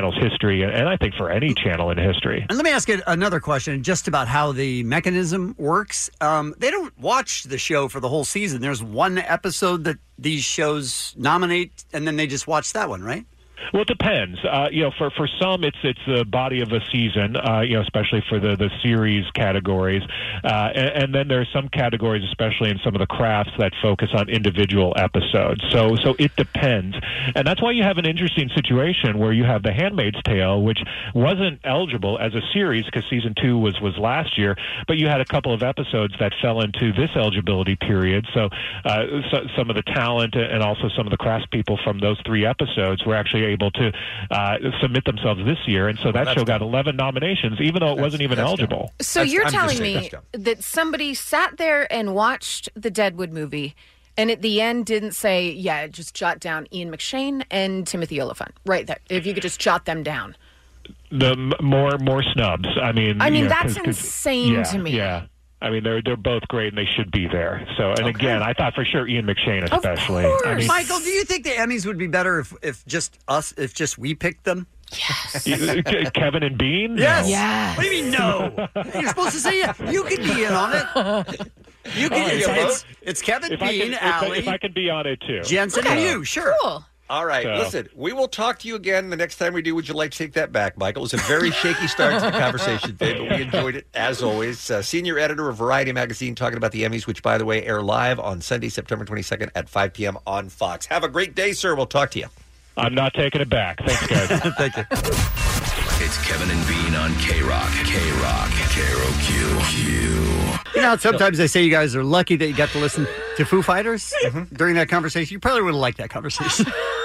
history, and I think for any channel in history. And let me ask you another question just about how the mechanism works. They don't watch the show for the whole season. There's one episode that these shows nominate, and then they just watch that one, right? Well, it depends. For some, it's the body of a season. Especially for the series categories, and then there are some categories, especially in some of the crafts, that focus on individual episodes. So it depends, and that's why you have an interesting situation where you have The Handmaid's Tale, which wasn't eligible as a series because season 2 was last year, but you had a couple of episodes that fell into this eligibility period. So some of the talent and also some of the craftspeople from those 3 episodes were actually able to submit themselves this year, and so that show got 11 nominations, even though it wasn't even eligible. So you're telling me that somebody sat there and watched the Deadwood movie, and at the end didn't say, yeah, just jot down Ian McShane and Timothy Olyphant right there. If you could just jot them down. The more snubs. I mean, that's insane to me. Yeah. I mean, they're both great, and they should be there. So, and again, I thought for sure Ian McShane, especially. Of course. Michael, do you think the Emmys would be better if just we picked them? Yes. Kevin and Bean? Yes. Yes. What do you mean no? You're supposed to say yeah. You could be in on it. You can. It's Kevin, Bean, Allie. If I can be on it too, Jensen, and you. Sure. Cool. All right, listen, we will talk to you again the next time we do. Would you like to take that back, Michael? It was a very shaky start to the conversation today, but we enjoyed it as always. Senior editor of Variety Magazine talking about the Emmys, which, by the way, air live on Sunday, September 22nd at 5 p.m. on Fox. Have a great day, sir. We'll talk to you. I'm not taking it back. Thanks, guys. Thank you. It's Kevin and Bean on K-Rock, KROQ. You know, sometimes they say you guys are lucky that you got to listen to Foo Fighters during that conversation. You probably would have liked that conversation.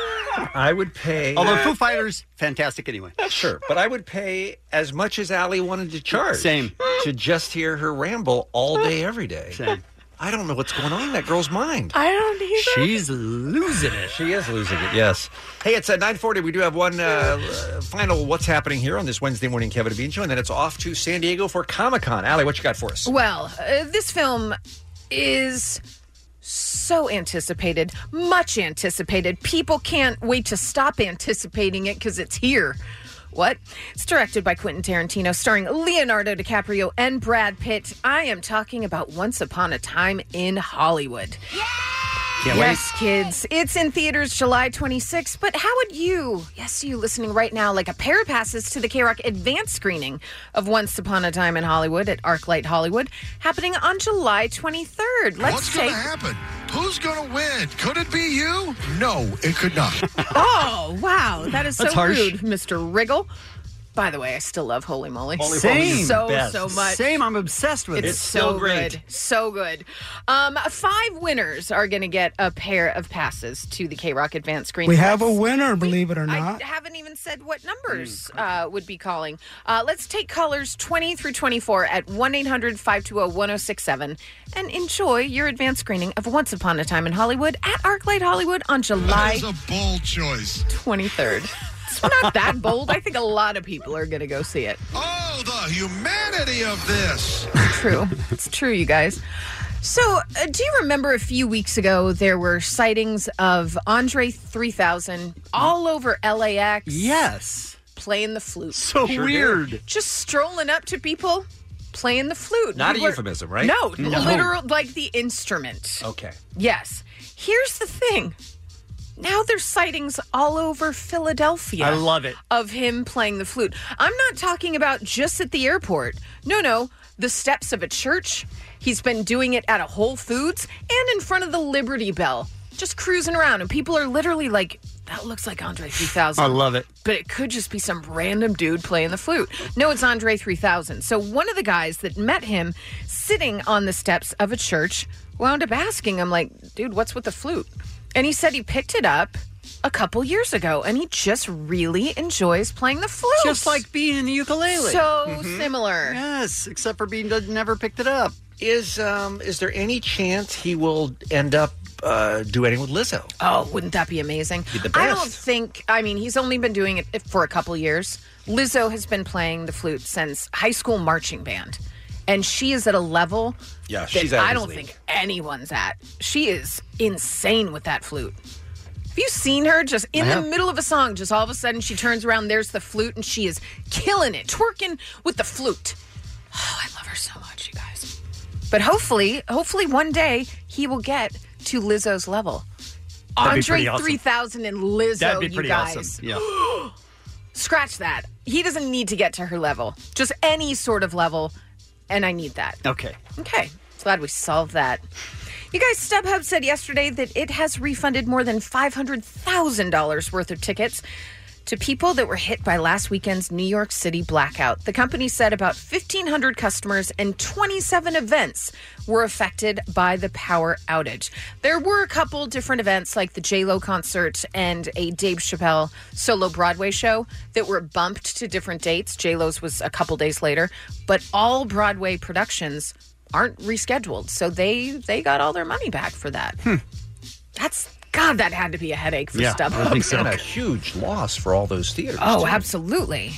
I would pay. Although Foo Fighters, fantastic anyway. Sure, but I would pay as much as Allie wanted to charge. Same. To just hear her ramble all day, every day. Same. I don't know what's going on in that girl's mind. I don't either. She's losing it. She is losing it, yes. Hey, it's at 9:40. We do have one final What's Happening here on this Wednesday morning Kevin and Bean show, and then it's off to San Diego for Comic-Con. Allie, what you got for us? Well, this film is so anticipated, much anticipated. People can't wait to stop anticipating it because it's here. What? It's directed by Quentin Tarantino, starring Leonardo DiCaprio and Brad Pitt. I am talking about Once Upon a Time in Hollywood. Yes, kids. It's in theaters July 26th, but how would you, you listening right now, like a pair of passes to the K-Rock advanced screening of Once Upon a Time in Hollywood at ArcLight Hollywood, happening on July 23rd. What's going to happen? Who's going to win? Could it be you? No, it could not. Oh, wow. That is so That's harsh. rude, Mr. Wriggle. By the way, I still love Holy Moly. Same. So much. Same. I'm obsessed with it. It's so great. So good. 5 winners are going to get a pair of passes to the K-Rock Advanced Screening. We have a winner, believe it or not. I haven't even said what numbers would be calling. Let's take callers 20 through 24 at 1-800-520-1067 and enjoy your advanced screening of Once Upon a Time in Hollywood at ArcLight Hollywood on July That is a bold choice. 23rd. It's not that bold. I think a lot of people are going to go see it. Oh, the humanity of this. True. It's true, you guys. So, do you remember a few weeks ago there were sightings of Andre 3000 all over LAX? Yes. Playing the flute. So weird. Just strolling up to people playing the flute. Not a euphemism, right? No, literal, like the instrument. Okay. Yes. Here's the thing. Now there's sightings all over Philadelphia. I love it. Of him playing the flute. I'm not talking about just at the airport. No. The steps of a church. He's been doing it at a Whole Foods and in front of the Liberty Bell. Just cruising around. And people are literally like, that looks like Andre 3000. I love it. But it could just be some random dude playing the flute. No, it's Andre 3000. So one of the guys that met him sitting on the steps of a church wound up asking him, like, dude, what's with the flute? And he said he picked it up a couple years ago, and he just really enjoys playing the flute. Just like Bean and the ukulele. So similar. Yes, except for Bean never picked it up. Is there any chance he will end up duetting with Lizzo? Oh, wouldn't that be amazing? Be the best. I don't think, he's only been doing it for a couple years. Lizzo has been playing the flute since high school marching band. And she is at a level she's out of I his don't league. think anyone's at. She is insane with that flute. Have you seen her just in I the have. middle of a song? Just all of a sudden she turns around, there's the flute, and she is killing it, twerking with the flute. Oh, I love her so much, you guys. But hopefully one day he will get to Lizzo's level. That'd be Andre pretty awesome. 3000 and Lizzo, That'd be you pretty guys. awesome. Yeah. Scratch that. He doesn't need to get to her level. Just any sort of level, and I need that. Okay. Okay. Glad we solved that. You guys, StubHub said yesterday that it has refunded more than $500,000 worth of tickets to people that were hit by last weekend's New York City blackout. The company said about 1,500 customers and 27 events were affected by the power outage. There were a couple different events like the J-Lo concert and a Dave Chappelle solo Broadway show that were bumped to different dates. J-Lo's was a couple days later, but all Broadway productions aren't rescheduled, so they got all their money back for that. God, that had to be a headache for StubHub. I think so. And a huge loss for all those theaters. Oh, too. absolutely.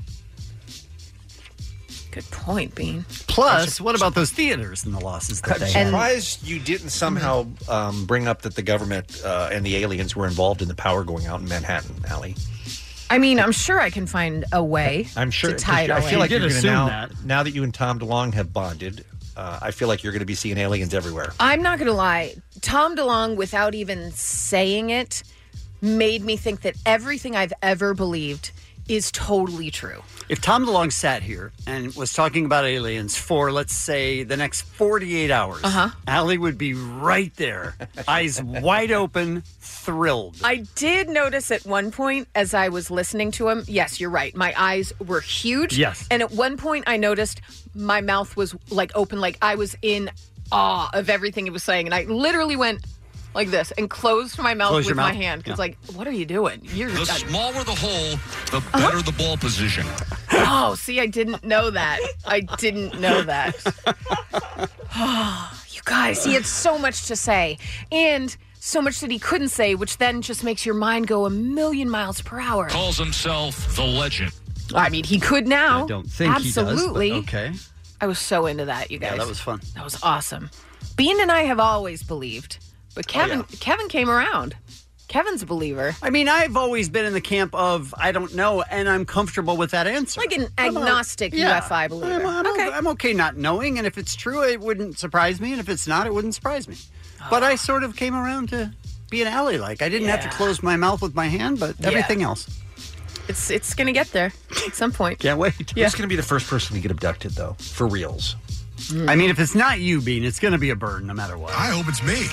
Good point, Bean. Plus, what about those theaters and the losses that I'm they had? surprised you didn't somehow bring up that the government and the aliens were involved in the power going out in Manhattan, Allie. I mean, I'm sure I can find a way I'm sure. to tie it all I feel in. like you're going to now that you and Tom DeLonge have bonded, I feel like you're going to be seeing aliens everywhere. I'm not going to lie. Tom DeLonge, without even saying it, made me think that everything I've ever believed is totally true. If Tom DeLonge sat here and was talking about aliens for, let's say, the next 48 hours, Allie would be right there, eyes wide open, thrilled. I did notice at one point as I was listening to him, yes, you're right, my eyes were huge. Yes. And at one point I noticed my mouth was like open, like I was in awe of everything he was saying. And I literally went like this and closed my mouth with my hand. Because like, what are you doing? The smaller the hole, the better the ball position. Oh, see, I didn't know that. I didn't know that. Oh, you guys, he had so much to say. And so much that he couldn't say, which then just makes your mind go a million miles per hour. Calls himself the legend. I mean, he could now. I don't think Absolutely. he does, but okay. I was so into that, you guys. Yeah, that was fun. That was awesome. Bean and I have always believed, but Kevin came around. Kevin's a believer. I mean, I've always been in the camp of I don't know, and I'm comfortable with that answer. Like an agnostic UFI believer. I'm okay not knowing, and if it's true, it wouldn't surprise me, and if it's not, it wouldn't surprise me. But I sort of came around to be an Allie. Like I didn't have to close my mouth with my hand, but everything else. It's going to get there at some point. Can't wait. Who's going to be the first person to get abducted, though, for reals? I mean, if it's not you, Bean, it's going to be a bird no matter what. I hope it's me.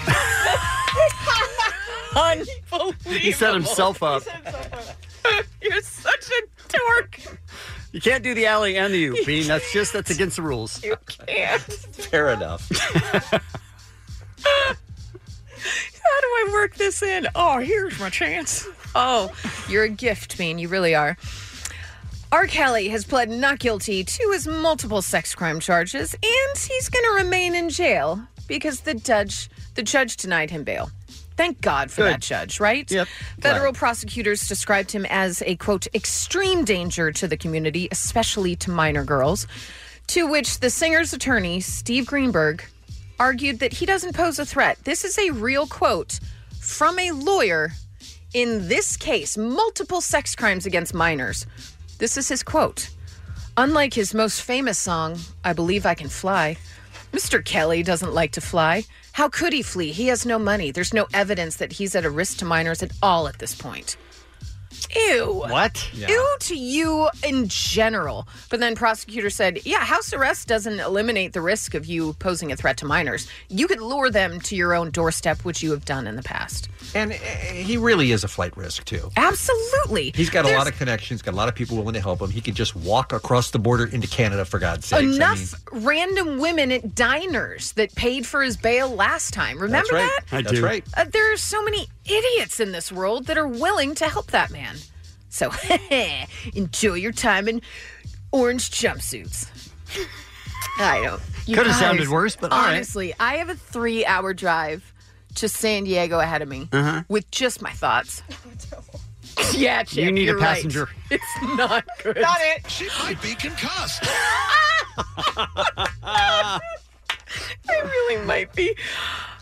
Unbelievable. He set himself up. You're such a dork. You can't do the Allie and the you, Bean. That's against the rules. You can't. Fair enough. How do I work this in? Oh, here's my chance. Oh, you're a gift, Bean. You really are. R. Kelly has pled not guilty to his multiple sex crime charges, and he's going to remain in jail because the judge denied him bail. Thank God for that judge, right? Yep. Federal prosecutors described him as a, quote, extreme danger to the community, especially to minor girls, to which the singer's attorney, Steve Greenberg, argued that he doesn't pose a threat. This is a real quote from a lawyer in this case, multiple sex crimes against minors. This is his quote. Unlike his most famous song, I Believe I Can Fly, Mr. Kelly doesn't like to fly. How could he flee? He has no money. There's no evidence that he's at a risk to minors at all at this point. Ew. What? Yeah. Ew to you in general. But then prosecutor said, yeah, house arrest doesn't eliminate the risk of you posing a threat to minors. You could lure them to your own doorstep, which you have done in the past. And he really is a flight risk, too. Absolutely. He's got a lot of connections, got a lot of people willing to help him. He could just walk across the border into Canada, for God's sakes. Enough random women at diners that paid for his bail last time. Remember that? That's right. There are so many idiots in this world that are willing to help that man. So, enjoy your time in orange jumpsuits. I don't. Could have sounded worse, but all right. honestly, I have a 3-hour drive to San Diego ahead of me with just my thoughts. Yeah, Chip, you need you're a passenger. Right. It's not good. Not it. She might be concussed. I really might be.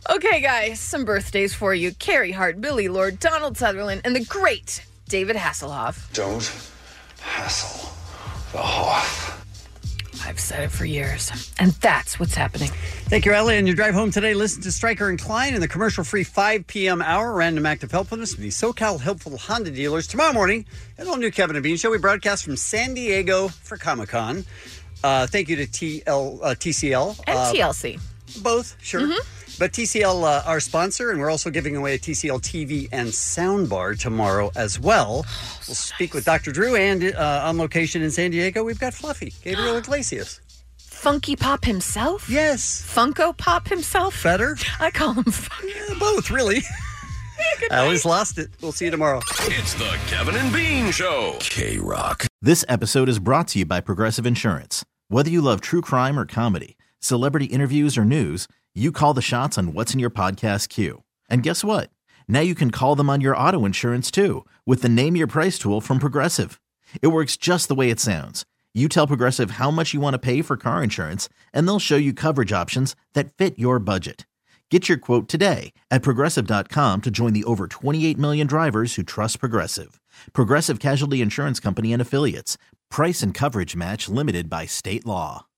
Okay, guys, some birthdays for you. Carrie Hart, Billy Lord, Donald Sutherland, and the great David Hasselhoff. Don't hassle the Hoff. I've said it for years, and that's what's happening. Thank you, Ellie. On your drive home today, listen to Stryker and Klein in the commercial-free 5 p.m. hour. Random act of helpfulness with the SoCal Helpful Honda dealers. Tomorrow morning, an all-new Kevin and Bean Show. We broadcast from San Diego for Comic-Con. Thank you to TCL. And TLC. Both, sure. Mm-hmm. But TCL, our sponsor, and we're also giving away a TCL TV and soundbar tomorrow as well. We'll speak with Dr. Drew, and on location in San Diego, we've got Fluffy, Gabriel Iglesias. Funky Pop himself? Yes. Funko Pop himself? Better? I call him Funky. Both, really. I always lost it. We'll see you tomorrow. It's the Kevin and Bean Show. K-Rock. This episode is brought to you by Progressive Insurance. Whether you love true crime or comedy, celebrity interviews or news, you call the shots on what's in your podcast queue. And guess what? Now you can call them on your auto insurance too with the Name Your Price tool from Progressive. It works just the way it sounds. You tell Progressive how much you want to pay for car insurance, and they'll show you coverage options that fit your budget. Get your quote today at Progressive.com to join the over 28 million drivers who trust Progressive. Progressive Casualty Insurance Company and Affiliates. Price and coverage match limited by state law.